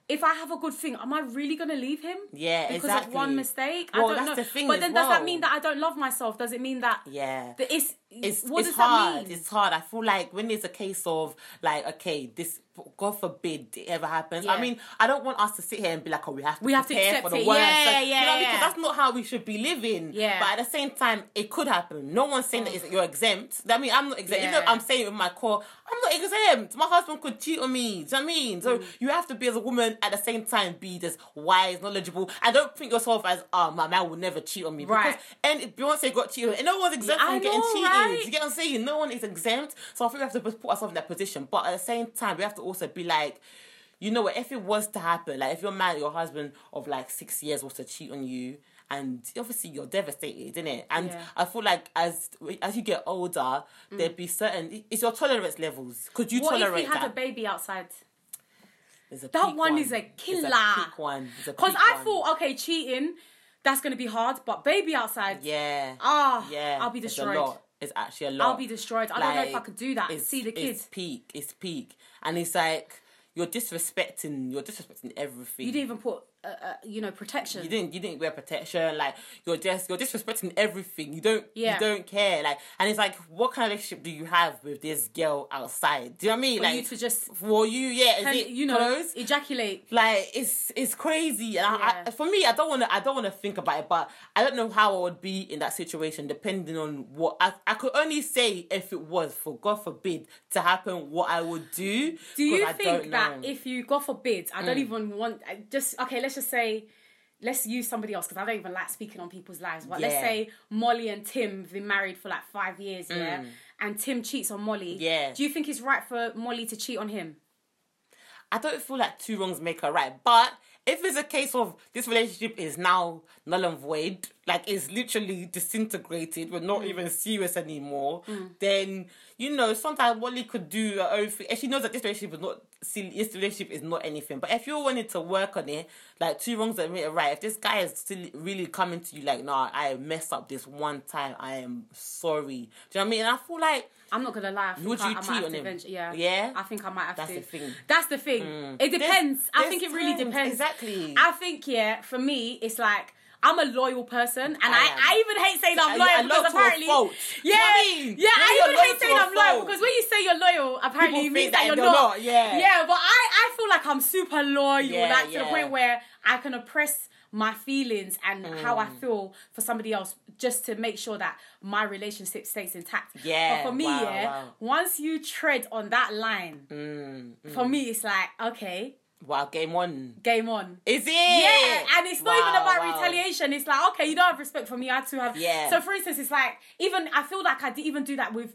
C: if I have a good thing, am I really going to leave him?
D: Yeah,
C: because
D: exactly.
C: of one mistake?
D: Well,
C: I don't
D: that's
C: know.
D: the thing
C: But
D: as
C: then does that
D: well.
C: mean that I don't love myself? Does it mean that...
D: Yeah.
C: That
D: It's
C: what does
D: hard.
C: that mean?
D: It's hard. I feel like when it's a case of like, okay, this, God forbid it ever happens.
C: Yeah.
D: I mean, I don't want us to sit here and be like, oh, we have to prepare
C: accept
D: for the
C: it.
D: worst.
C: Yeah,
D: Like,
C: yeah,
D: you know,
C: yeah.
D: because that's not how we should be living.
C: Yeah.
D: But at the same time, it could happen. No one's saying that you're exempt. I mean, I'm not exempt.
C: Yeah.
D: Even though I'm saying it with my core, I'm not exempt. My husband could cheat on me. Do you know what I mean? So you have to be, as a woman, at the same time, be this wise, knowledgeable, and don't think yourself as, my man will never cheat on me.
C: Right.
D: Because, and if Beyonce got cheated on, and no one's exempt
C: Yeah,
D: from
C: I
D: getting
C: know,
D: cheated.
C: right?
D: You get what I'm saying? No one is exempt. So I think we have to put ourselves in that position. But at the same time, we have to also be like, you know what, if it was to happen, like if you're married, your husband of like 6 years was to cheat on you, and obviously you're devastated, innit? And
C: Yeah.
D: I feel like as you get older, there'd be certain, it's your tolerance levels. Could you
C: What
D: tolerate
C: if he had
D: that?
C: a baby outside?
D: There's a
C: That
D: peak
C: one is a killer.
D: There's a peak one. There's a
C: Because
D: peak
C: I
D: one.
C: thought, okay, cheating, that's going to be hard, but baby outside,
D: Yeah.
C: yeah, I'll be
D: It's
C: destroyed.
D: a lot. It's actually a lot.
C: I'll be destroyed. I don't know if I could do that. See the kids.
D: It's peak. And it's like, you're disrespecting everything.
C: You didn't even put, protection.
D: You didn't wear protection. Like you're disrespecting everything. You don't care. Like, and it's like, what kind of relationship do you have with this girl outside? Do you know what I mean?
C: For
D: like
C: you to just,
D: for you, yeah. Is it close?
C: ejaculate.
D: Like it's crazy, and I, for me, I don't want to think about it, but I don't know how I would be in that situation, depending on what I could only say if it was, for God forbid, to happen, what I would do.
C: Do you
D: 'cause I
C: think
D: don't
C: that
D: know.
C: if you, God forbid, I don't even want, let's just say, let's use somebody else, because I don't even like speaking on people's lives, but let's
D: Yeah.
C: say Molly and Tim have been married for like 5 years, yeah, and Tim cheats on Molly.
D: Yeah.
C: Do you think it's right for Molly to cheat on him?
D: I don't feel like two wrongs make a right, but if it's a case of this relationship is now null and void, like it's literally disintegrated, we're not even serious anymore, then, sometimes Molly could do her own thing. If she knows that this relationship is not anything. But if you're wanting to work on it, like two wrongs don't make a right. If this guy is still really coming to you like, nah, I messed up this one time, I am sorry. Do you know what I mean? And I feel like,
C: I'm not gonna lie. I think
D: would you
C: I might
D: cheat
C: have
D: on
C: to
D: him?
C: venture- Yeah.
D: Yeah?
C: I think I might have
D: That's
C: to.
D: the thing.
C: That's the thing. It depends. I think it really
D: times,
C: depends.
D: exactly.
C: I think, for me, it's like, I'm a loyal person, and
D: I
C: I even hate saying I'm
D: You're
C: loyal
D: loyal
C: because
D: to a
C: apparently,
D: fault. Do you know what I mean?
C: yeah,
D: When
C: I
D: you're
C: even
D: loyal
C: hate
D: to
C: saying
D: a
C: I'm loyal
D: fault.
C: because when you say you're loyal, apparently
D: People
C: it means
D: think
C: that
D: that
C: you're
D: you're
C: not.
D: not, yeah.
C: Yeah, but I feel like I'm super loyal,
D: Yeah,
C: like to the
D: yeah.
C: point where I can oppress my feelings and how I feel for somebody else just to make sure that my relationship stays intact.
D: Yeah,
C: But for me,
D: wow.
C: once you tread on that line, for me it's like, okay,
D: Wow, game on.
C: game on.
D: Is it?
C: Yeah, and it's not even
D: Wow,
C: about
D: wow.
C: retaliation. It's like, okay, you don't have respect for me, I too have.
D: Yeah.
C: So, for instance, it's like, even I feel like I did even do that with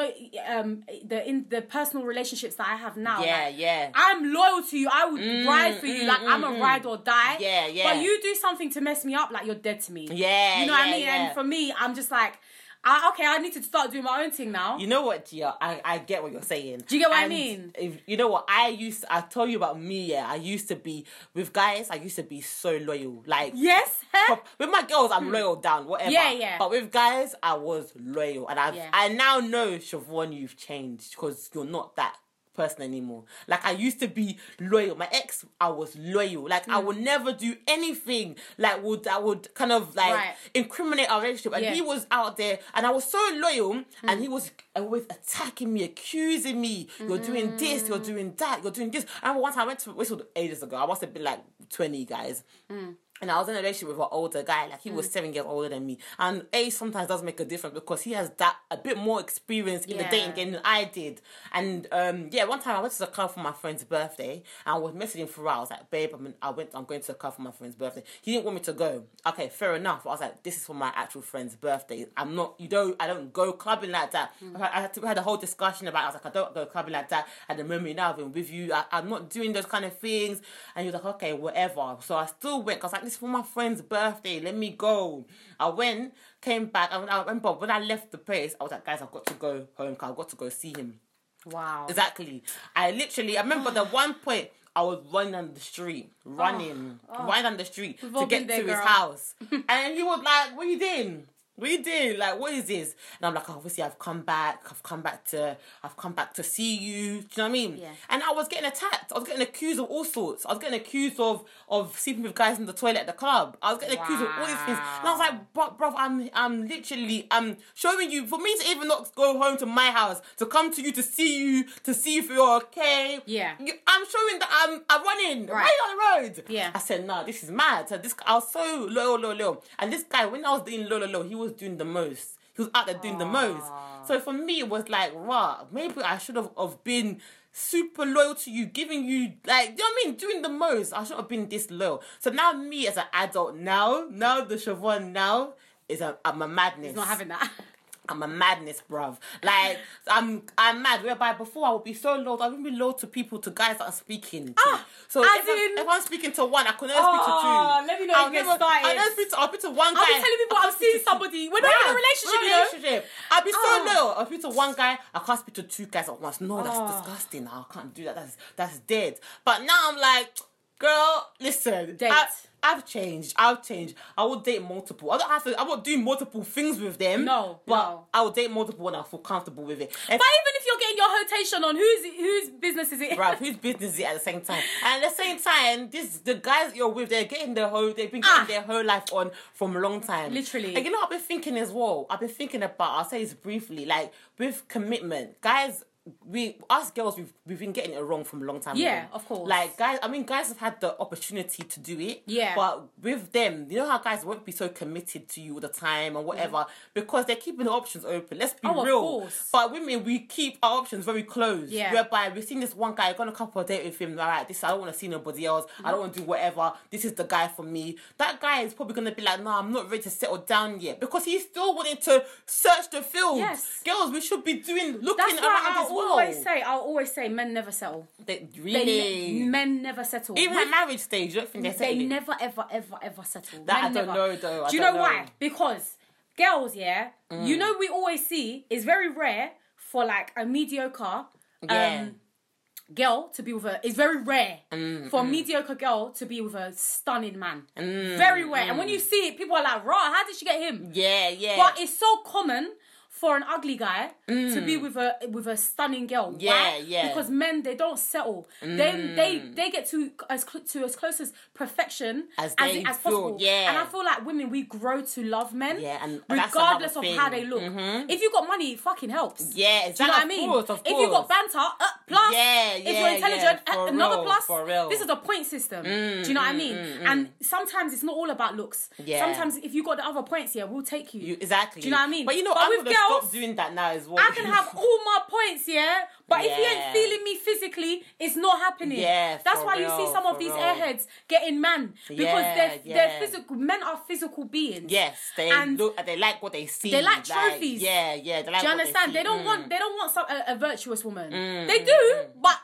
C: the personal relationships that I have now.
D: Yeah,
C: like,
D: yeah.
C: I'm loyal to you. I would ride for you. Like, I'm a ride or die.
D: Yeah, yeah.
C: But you do something to mess me up, like you're dead to me.
D: Yeah,
C: You know what I
D: yeah,
C: mean?
D: yeah.
C: And for me, I'm just like, I need to start doing my own thing now.
D: You know what, Gia? I get what you're saying.
C: Do you get what I
D: And
C: mean?
D: You know what? I told you about me, yeah. I used to be, with guys, I used to be so loyal. Like,
C: Yes.
D: with my girls, I'm loyal down, whatever.
C: Yeah, yeah.
D: But with guys, I was loyal. And
C: Yeah.
D: I now know, Siobhan, you've changed because you're not that person anymore. Like, I used to be loyal. My ex, I was loyal. Like, I would never do anything that would kind of like
C: Right.
D: incriminate our relationship. And
C: Yeah.
D: he was out there, and I was so loyal, and he was always attacking me, accusing me. You're doing this, you're doing that, you're doing this. I remember once I went to whistle ages ago. I must have been like 20 guys. And I was in a relationship with an older guy, like he was 7 years older than me. And age sometimes does make a difference because he has that a bit more experience in the
C: Yeah.
D: dating game than I did. And one time I went to the club for my friend's birthday, and I was messaging throughout. I was like, babe, I'm going to the club for my friend's birthday. He didn't want me to go. Okay, fair enough. I was like, this is for my actual friend's birthday. I don't go clubbing like that. We had a whole discussion about it. I was like, I don't go clubbing like that. At the moment now I've been with you, I'm not doing those kind of things. And he was like, okay, whatever. So I still went, because I was like, this is for my friend's birthday, let me go. I went, came back, and I remember when I left the place, I was like, guys, I've got to go home because I've got to go see him.
C: Wow.
D: Exactly. I remember the one point I was running down the street, running down the street
C: We've
D: to
C: all
D: get
C: been
D: to
C: there,
D: his
C: girl.
D: house. And he was like, what are you doing? We did. Like, what is this? And I'm like, obviously, I've come back to see you. Do you know what I mean?
C: Yeah.
D: And I was getting attacked. I was getting accused of all sorts. I was getting accused of sleeping with guys in the toilet at the club. I was getting accused of all these things. And I was like, bruv, I'm literally showing you, for me to even not go home to my house, to come to you to see if you're okay.
C: Yeah.
D: I'm showing that I'm running.
C: Right.
D: Right on the road.
C: Yeah.
D: I said, nah, this is mad. So I was so loyal. And this guy, when I was doing loyal, he was doing the most. He was out there doing the most. So for me, it was like, rah, maybe I should have been super loyal to you, giving you, like, you know what I mean? Doing the most. I should have been this loyal. So now me as an adult now the Siobhan now I'm a madness.
C: He's not having that.
D: I'm a madness, bruv. Like, I'm mad. Whereby before I would be so low, I wouldn't be low to people, to guys that I'm speaking to. So if I'm speaking to one, I could never speak to two.
C: Let me know you get started.
D: I'll speak to one guy.
C: I'll be telling people I'm seeing somebody. We're not in a relationship,
D: I'll be so low. I'll speak to one guy, I can't speak to two guys at once. No, that's disgusting. I can't do that. That's dead. But now I'm like, girl, listen.
C: Date.
D: I've changed. I will date multiple. I'm not doing multiple things with them. But I will date multiple when I feel comfortable with it.
C: But even if you're getting your rotation on, whose business is it?
D: Right, whose business is it at the same time? And at the same time, the guys you're with, they've been getting their whole life on from a long time.
C: Literally.
D: And you know what I've been thinking as well? I've been thinking about, I'll say this briefly, like, with commitment, guys, us girls, we've been getting it wrong from a long time
C: Yeah,
D: ago.
C: of course.
D: Like, guys have had the opportunity to do it.
C: Yeah.
D: But with them, you know how guys won't be so committed to you all the time or whatever because they're keeping the options open. Let's be real.
C: Of course.
D: But women, we keep our options very closed.
C: Yeah.
D: Whereby we've seen this one guy, gone a couple of dates with him. All right, I don't want to see nobody else. I don't want to do whatever. This is the guy for me. That guy is probably going to be like, no, I'm not ready to settle down yet because he's still wanting to search the field.
C: Yes.
D: Girls, we should be looking
C: That's
D: around
C: why
D: as well.
C: I'll always say men never settle.
D: Really?
C: Men never settle.
D: Even at marriage stage, you don't think they're settling?
C: They never, ever settle.
D: That
C: Men
D: I don't
C: never.
D: know, though.
C: Do you know why? Because girls, you know, we always see, it's very rare for like a mediocre girl to be with it's very rare for a mediocre girl to be with a stunning man. Very rare. And when you see it, people are like, "Raw, how did she get him?"
D: Yeah.
C: But it's so common for an ugly guy to be with a stunning girl. Why? Because men, they don't settle. They get to as close as perfection as possible.
D: Yeah.
C: And I feel like women, we grow to love men.
D: Yeah, and
C: regardless of how they look. If you got money, it fucking helps.
D: Yeah, exactly.
C: Do you know what I mean?
D: Of course.
C: If you got banter, plus.
D: Yeah,
C: if you're intelligent, another
D: real,
C: plus.
D: for real.
C: This is a point system. Do you know what I mean? And sometimes it's not all about looks.
D: Yeah.
C: Sometimes if you got the other points, we'll take you.
D: Exactly.
C: Do you know what I mean?
D: But you know,
C: but
D: I'm
C: with
D: gonna
C: girls,
D: stop doing that now as well.
C: I can have all my points, but if you ain't feeling me physically, it's not happening.
D: Yeah,
C: that's
D: for
C: why
D: real,
C: you see some of these airheads getting man because they're physical. Men are physical beings.
D: Yes, they like what they see.
C: They like trophies.
D: Yeah. They like.
C: Do you understand? They don't want a virtuous woman. They do, but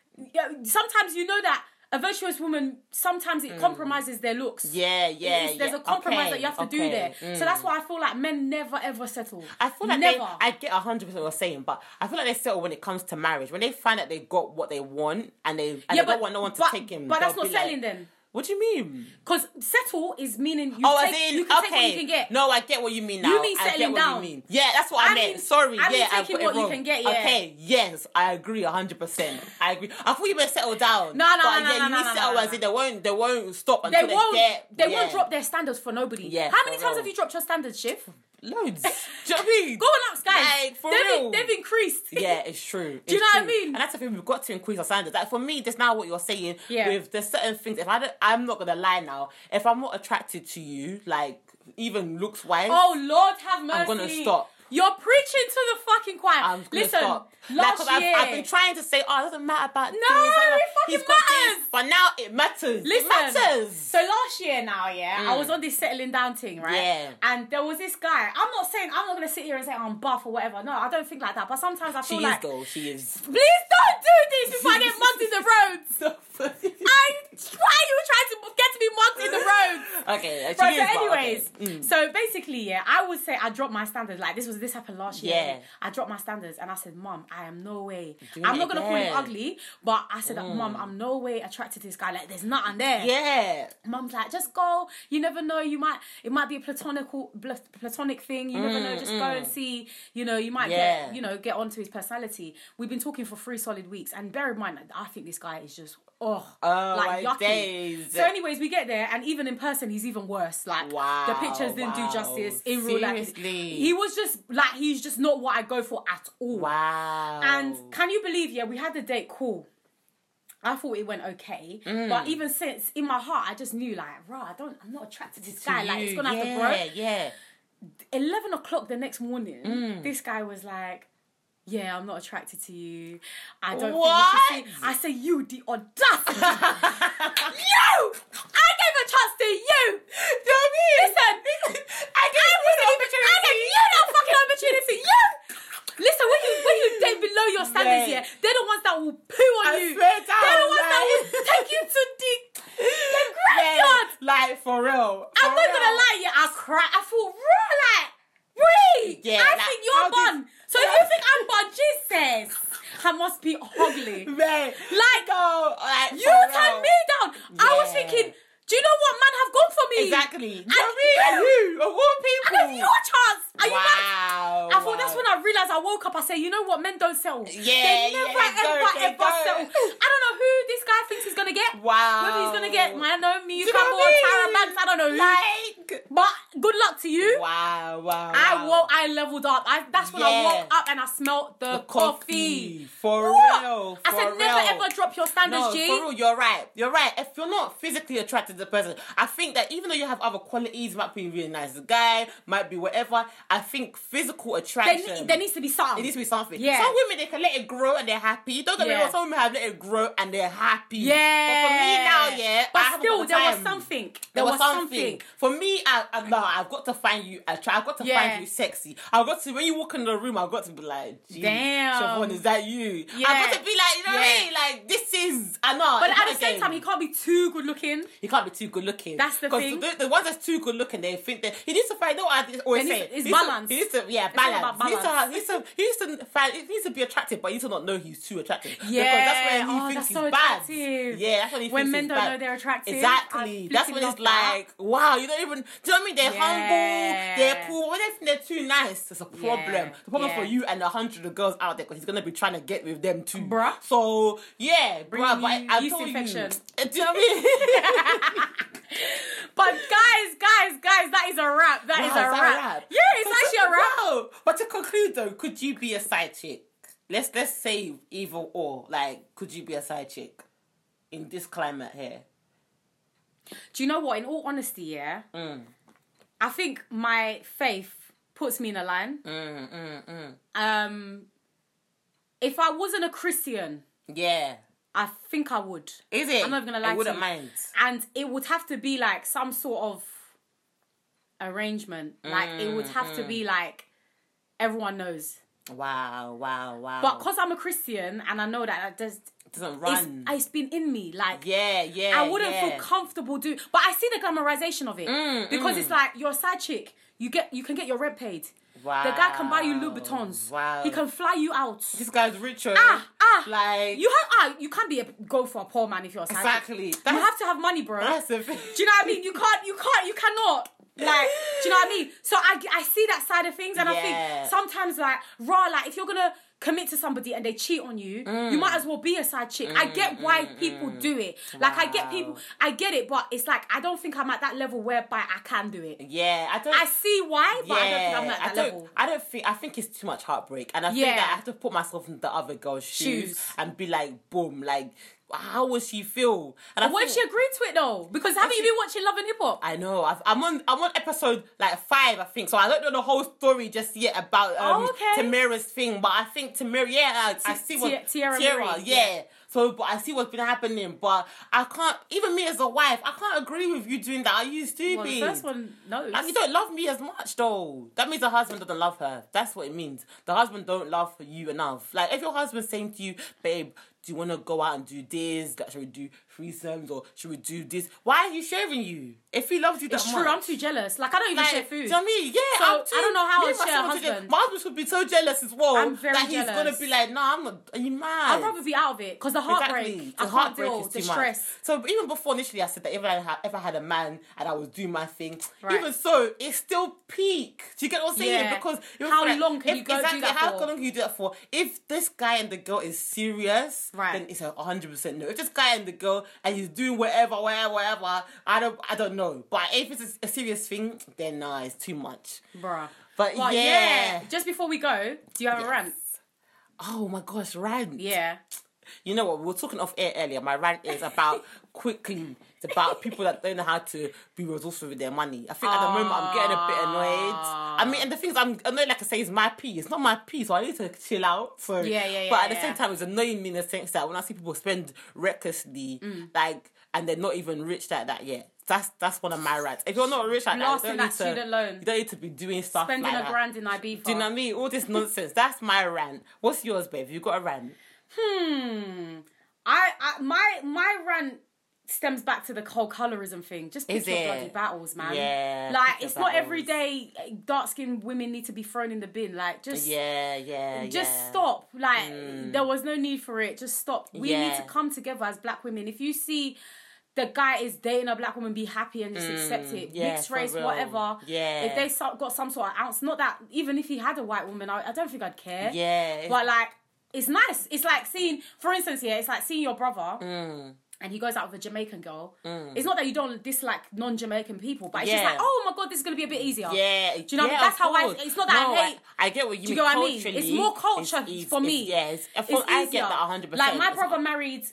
C: sometimes you know that. A virtuous woman, sometimes it compromises their looks. There's a compromise that you have to do there. So that's why I feel like men never ever settle.
D: I feel like
C: never.
D: I get 100% what you're saying, but I feel like they settle when it comes to marriage. When they find that they got what they want and they don't want no one to take him.
C: But that's not settling then.
D: What do you mean?
C: Because settle is meaning you can take what you can get.
D: No, I get what you mean now.
C: You mean settling
D: I get
C: down.
D: what you mean. Yeah, that's what I meant. Sorry.
C: I mean
D: I
C: taking
D: got
C: what
D: it wrong.
C: you can get,
D: Okay, yes, I agree 100%. I agree. I thought you meant settle down.
C: No.
D: You mean settle as in they won't stop until they
C: won't drop their standards for nobody.
D: Yeah,
C: how many times have you dropped your standards, Shiv?
D: Loads. Do you know what I mean?
C: Go on up, guys.
D: Like, for real.
C: They've increased.
D: Yeah, it's true.
C: Do you know what I mean?
D: And that's the thing, we've got to increase our standards. Like, for me, that's now what you're saying.
C: Yeah.
D: With the certain things, I'm not gonna lie now. If I'm not attracted to you, like even looks wise,
C: oh Lord have mercy,
D: I'm gonna stop.
C: You're preaching to the fucking choir.
D: I'm gonna
C: Listen,
D: stop.
C: last year
D: I've been trying to say, it doesn't matter about this.
C: it fucking matters.
D: But now it matters.
C: Listen,
D: it matters.
C: So last year now, I was on this settling down thing, right?
D: Yeah.
C: And there was this guy. I'm not gonna sit here and say I'm buff or whatever. No, I don't think like that. But sometimes I feel
D: She is.
C: Please don't do this before I get mugged in the roads. Why are you trying to get me be mugged in the road.
D: Okay.
C: Right, so anyways, so basically, yeah, I would say I dropped my standards. Like this happened last year.
D: Yeah.
C: I dropped my standards and I said, Mum, I am no way.
D: Doing
C: I'm
D: it
C: not gonna call him
D: again.
C: ugly, but I said, Mum, I'm no way attracted to this guy. Like there's nothing there.
D: Yeah.
C: Mum's like, just go. You never know. It might be a platonic thing. You never know. Just go and see. You know, you might get onto his personality. We've been talking for 3 solid weeks, and bear in mind, I think this guy is just
D: my
C: yucky.
D: days.
C: So, anyways, we get there, and even in person, he's even worse. Like the pictures didn't do justice. In real life, he was just like he's just not what I go for at all.
D: Wow.
C: And can you believe? Yeah, we had the date. Cool. I thought it went okay, but even since in my heart, I just knew like, I'm not attracted to this guy. Like, it's gonna have to grow.
D: Yeah.
C: 11 o'clock the next morning, this guy was like, yeah, I'm not attracted to you. I don't think you should see. I say, you, the audacity. You! I gave a chance to you. You know what I mean? Listen, I gave you that fucking opportunity. You! Listen, when you date below your standards, yeah, they're the ones that will poo on you.
D: Swear down,
C: They're the ones that will take you to the graveyard.
D: Like, for real.
C: I'm not gonna lie, yeah, I cried. I thought, like, really?
D: Yeah,
C: I
D: like,
C: think you're bun. So if you think I'm bun, Jesus, I must be ugly.
D: Man,
C: Like,
D: like
C: you turned me down. I was
D: Yeah.
C: thinking, do you know what man have gone for me?
D: Exactly.
C: And you,
D: of all people.
C: I gave you a chance. Are you mad?
D: Wow.
C: I thought that's when I realised I woke up. I said, you know what? Men don't settle.
D: Yeah,
C: they never,
D: they
C: ever
D: don't.
C: settle. I don't know who this guy thinks he's gonna get.
D: Wow.
C: Whether he's gonna get Naomi
D: you know
C: Campbell
D: what
C: or
D: I mean?
C: Tyra Banks, I don't know who.
D: Like,
C: But good luck to you.
D: wow.
C: I leveled up. That's when I woke up and I smelled the coffee.
D: For
C: Ooh.
D: real.
C: I said, never ever drop your standards,
D: No,
C: G.
D: for real, you're right. If you're not physically attracted to the person, I think that even though you have other qualities, might be really nice guy, might be whatever, I think physical attraction.
C: There needs to be something.
D: It needs to be something.
C: Yeah.
D: Some women, they can let it grow and they're happy. Don't get me wrong, some women have let it grow and they're happy.
C: Yeah.
D: But for me now, yeah.
C: But
D: I haven't
C: still,
D: got the
C: there was
D: time.
C: something.
D: There was something. For me, I've got to find you attractive. I've got to find you sexy. I've got to, when you walk in the room, I've got to be like, gee,
C: damn.
D: Siobhan, is that you?
C: Yeah.
D: I've got to be like, you know what I mean? Like, this is, I know.
C: But at the same time, he can't be too good looking.
D: He can't be too good looking.
C: That's the thing.
D: Because the ones that's too good looking, they think that he needs to find. Know what I always say?
C: It's balance.
D: He needs to,
C: It's all
D: balance.
C: about balance.
D: He needs to be attractive, but he needs to not know he's too attractive.
C: Yeah.
D: Because that's when he thinks
C: that's
D: he's
C: so
D: bad.
C: attractive.
D: Yeah, that's when he
C: when
D: thinks
C: men
D: he's
C: don't
D: bad.
C: know they're attractive.
D: Exactly. That's when it's like, wow, you don't even. Do you know what I mean? They're humble. They're cool. When they think they're too nice, it's a problem. The problem for you and 100 of girls out there, because he's gonna be trying to get with them too,
C: bruh.
D: So yeah, bruh. But I
C: yeast
D: told
C: infection.
D: you. Do you know what I mean?
C: But guys, that is a wrap. That is a wrap. Yeah, it's actually a wrap.
D: But to conclude though, could you be a side chick? Let's say either or. Like, could you be a side chick in this climate here?
C: Do you know what? In all honesty, yeah, I think my faith puts me in a line. If I wasn't a Christian,
D: yeah,
C: I think I would.
D: Is it?
C: I'm not gonna lie to you.
D: I wouldn't mind.
C: And it would have to be like some sort of arrangement. Like it would have to be like everyone knows.
D: Wow.
C: But because I'm a Christian and I know that it
D: doesn't run.
C: It's been in me. Like
D: yeah.
C: I wouldn't feel comfortable doing. But I see the glamorization of it because it's like you're a side chick. You can get your rent paid.
D: Wow.
C: The guy can buy you Louboutins.
D: Wow.
C: He can fly you out.
D: This guy's richer. Like
C: you can't go for a poor man if you're a side chick.
D: exactly.
C: You have to have money, bro.
D: That's the thing.
C: Do you know what I mean? You cannot. Like, do you know what I mean? So I see that side of things, and I think sometimes like if you're gonna commit to somebody and they cheat on you, you might as well be a side chick. I get why people do it. Like I get it, but it's like I don't think I'm at that level whereby I can do it.
D: Yeah,
C: I see why, but I don't think I'm at that level.
D: I think it's too much heartbreak, and I think that I have to put myself in the other girl's shoes and be like, boom, like, how would she feel? And
C: what if she agreed to it though? Because haven't you been watching Love and Hip Hop?
D: I know. I'm on episode like 5, I think. So I don't know the whole story just yet about Tamira's thing, but I think Tamira, I see what
C: Tiara
D: Tiara,
C: Marie,
D: yeah. So, but I see what's been happening. But I can't, even me as a wife, I can't agree with you doing that. Are you stupid?
C: Well, the first one, no.
D: Like, you don't love me as much, though. That means the husband doesn't love her. That's what it means. The husband don't love you enough. Like, if your husband's saying to you, babe, do you want to go out and do this? Like, should we do threesomes or should we do this? Why are you sharing you? If he loves you that
C: It's
D: much.
C: true, I'm too jealous. Like, I don't even
D: Like,
C: share food.
D: do you know what I mean? Yeah,
C: So,
D: I'm too,
C: I don't know how
D: me
C: I
D: and my
C: share a
D: son would do that.
C: husband.
D: My husband would be so jealous as well.
C: I'm very
D: that he's
C: jealous.
D: going to be like, nah, I'm not, are you mad?
C: I'd rather be out of it because the heartbreak,
D: Exactly.
C: I
D: The
C: can't
D: heartbreak
C: deal
D: is
C: the
D: too
C: stress.
D: much. So even before initially I said that if I ever had a man and I was doing my thing,
C: Right.
D: even so, it's still peak. Do you get what I'm saying?
C: Yeah.
D: Because it was
C: How
D: like,
C: long can you go do
D: exactly,
C: that
D: how
C: for?
D: long can you do that for? If this guy and the girl is serious,
C: Right.
D: then it's a 100% no. If this guy and the girl and he's doing whatever, I don't know. But if it's a serious thing, then nah, it's too much.
C: Bruh.
D: But
C: But
D: yeah.
C: just before we go, do you have a rant?
D: Oh my gosh, rant.
C: Yeah.
D: You know what? We were talking off air earlier. My rant is about quickly. It's about people that don't know how to be resourceful with their money. I think at the moment I'm getting a bit annoyed. I mean, and the things I know, like I say, is my pee. It's not my pee, so I need to chill out. So
C: Yeah,
D: But at the
C: yeah.
D: same time, it's annoying me in the sense that when I see people spend recklessly, like, and they're not even rich like that yet. That's one of my rants. If you're not rich like that,
C: Blasting
D: you don't
C: that
D: need to.
C: student loan.
D: You don't need to be doing stuff
C: Spending
D: like
C: a
D: that.
C: grand in Ibiza.
D: Do you know what I mean? All this nonsense. That's my rant. What's yours, babe? You got a rant?
C: My rant stems back to the whole colorism thing. Just pick
D: Is
C: your
D: it?
C: bloody battles, man.
D: Yeah,
C: Like,
D: pick your
C: it's not every
D: battles.
C: day dark-skinned women need to be thrown in the bin. Like, just...
D: Yeah.
C: stop. Like, there was no need for it. Just stop. We need
D: Yeah.
C: to come together as black women. If you see the guy is dating a black woman, be happy and just accept it.
D: yeah,
C: Mixed
D: for
C: race,
D: real.
C: whatever.
D: Yeah.
C: If they got some sort of ounce, not that, even if he had a white woman, I don't think I'd care.
D: Yeah.
C: But, like, it's nice. It's like seeing, for instance, it's like seeing your brother and he goes out with a Jamaican girl. It's not that you don't dislike non-Jamaican people, but it's just
D: Yeah.
C: like, oh my God, this is going to be a bit easier.
D: Yeah,
C: Do you know?
D: yeah,
C: That's
D: of
C: how
D: course.
C: it's not that I hate.
D: I get what you
C: Do you
D: mean.
C: get what I mean?
D: Culturally,
C: It's more culture for me.
D: Yes,
C: It's
D: I
C: easier.
D: get that 100%.
C: Like, my
D: It's
C: brother
D: not-
C: married...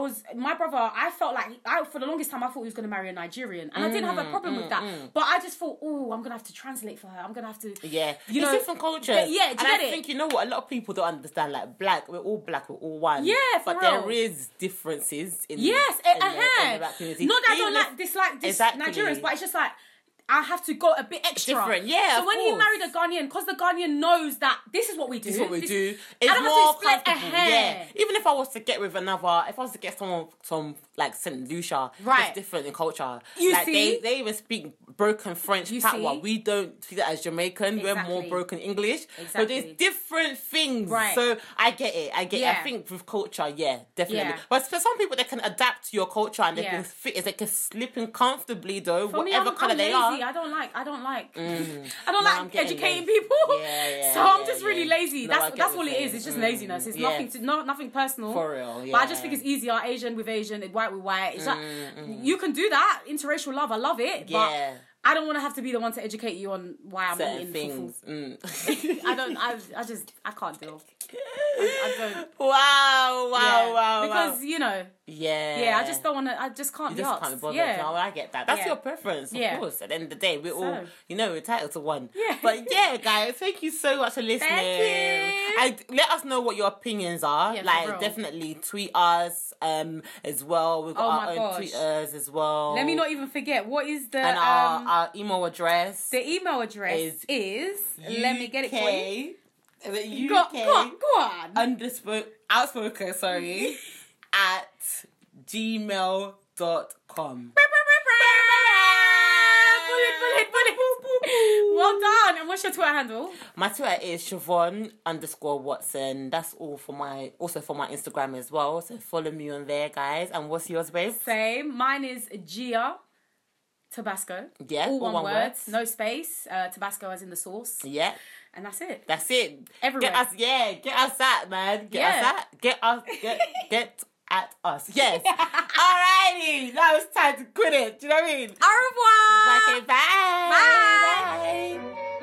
C: I felt like, for the longest time, I thought he was going to marry a Nigerian. And I didn't have a problem with that. But I just thought, oh, I'm going to have to translate for her. I'm going to have to...
D: Yeah,
C: You
D: it's
C: know,
D: different cultures.
C: Yeah, do you
D: and
C: get
D: I
C: it?
D: think, you know what, a lot of people don't understand, like, we're all one.
C: Yeah, for
D: But
C: real.
D: there is differences in
C: Yes,
D: in the black community.
C: not that I
D: Even
C: don't
D: if-
C: dislike
D: Exactly.
C: Nigerians, but it's just like I have to go a bit extra.
D: Different, yeah,
C: So
D: of
C: when he
D: course.
C: married a Ghanaian, because the Ghanaian knows that this is what we do.
D: This is what we do.
C: I
D: It's
C: don't
D: more
C: have to split a
D: comfortable.
C: hair.
D: Yeah. Even if I was to get with if I was to get someone from like St. Lucia,
C: Right.
D: it's different in culture.
C: You
D: like,
C: see?
D: They even speak broken French
C: You
D: patois.
C: see?
D: We don't see that as Jamaican. We're more
C: Exactly.
D: broken English. So
C: Exactly.
D: there's different things.
C: Right.
D: So I get it. I
C: Yeah.
D: think with culture, yeah, definitely.
C: Yeah.
D: But for some people, they can adapt to your culture and they
C: Yeah.
D: can fit. They can slip in comfortably though,
C: For me,
D: whatever
C: I'm
D: color they
C: lazy.
D: are.
C: I don't like. I don't
D: No, I'm
C: like
D: getting
C: educating
D: lazy.
C: people.
D: Yeah,
C: so I'm
D: yeah,
C: just really
D: yeah.
C: lazy.
D: No, I
C: That's
D: get
C: all
D: what
C: it
D: you're
C: is. It's just
D: saying.
C: laziness. It's
D: Yeah.
C: nothing personal.
D: For real,
C: But I just
D: yeah.
C: think it's easier Asian with Asian, white with white. It's like you can do that. Interracial love, I love it.
D: Yeah.
C: But I don't want to have to be the one to educate you on why I'm
D: Certain
C: eating
D: things.
C: fufu. I can't deal. I don't.
D: Wow,
C: Yeah.
D: wow.
C: Because you know,
D: Yeah.
C: I just don't want to. I just can't
D: You
C: be
D: just
C: asked.
D: can't be bothered.
C: Yeah.
D: No, I get that. That's
C: Yeah.
D: your preference, of
C: Yeah.
D: course. At the end of the day, we're all,
C: So.
D: we're entitled to one.
C: Yeah.
D: But yeah, guys, thank you so much for listening.
C: you.
D: And let us know what your opinions are.
C: Yeah, for
D: like,
C: real.
D: definitely tweet us as well. We've got
C: Oh
D: our
C: my
D: own
C: gosh.
D: tweeters as well.
C: Let me not even forget what is the
D: And our email address
C: the email address is. Let me get it for you.
D: Is it
C: Go on.
D: Outspoken, sorry, at gmail.com.
C: Well done. And what's your Twitter handle?
D: My Twitter is Siobhan_Watson. That's all for my Instagram as well. So follow me on there, guys. And what's yours, babe?
C: Same. Mine is Gia Tabasco.
D: Yeah,
C: all one word.
D: word.
C: No space. Tabasco as in the sauce.
D: Yeah.
C: And that's it.
D: That's it.
C: Everywhere.
D: Get us that, man. Get at us. Yes. Alrighty. Now it's time to quit it. Do you know what I mean?
C: Au revoir.
D: Okay, bye.
C: Bye.
D: Bye.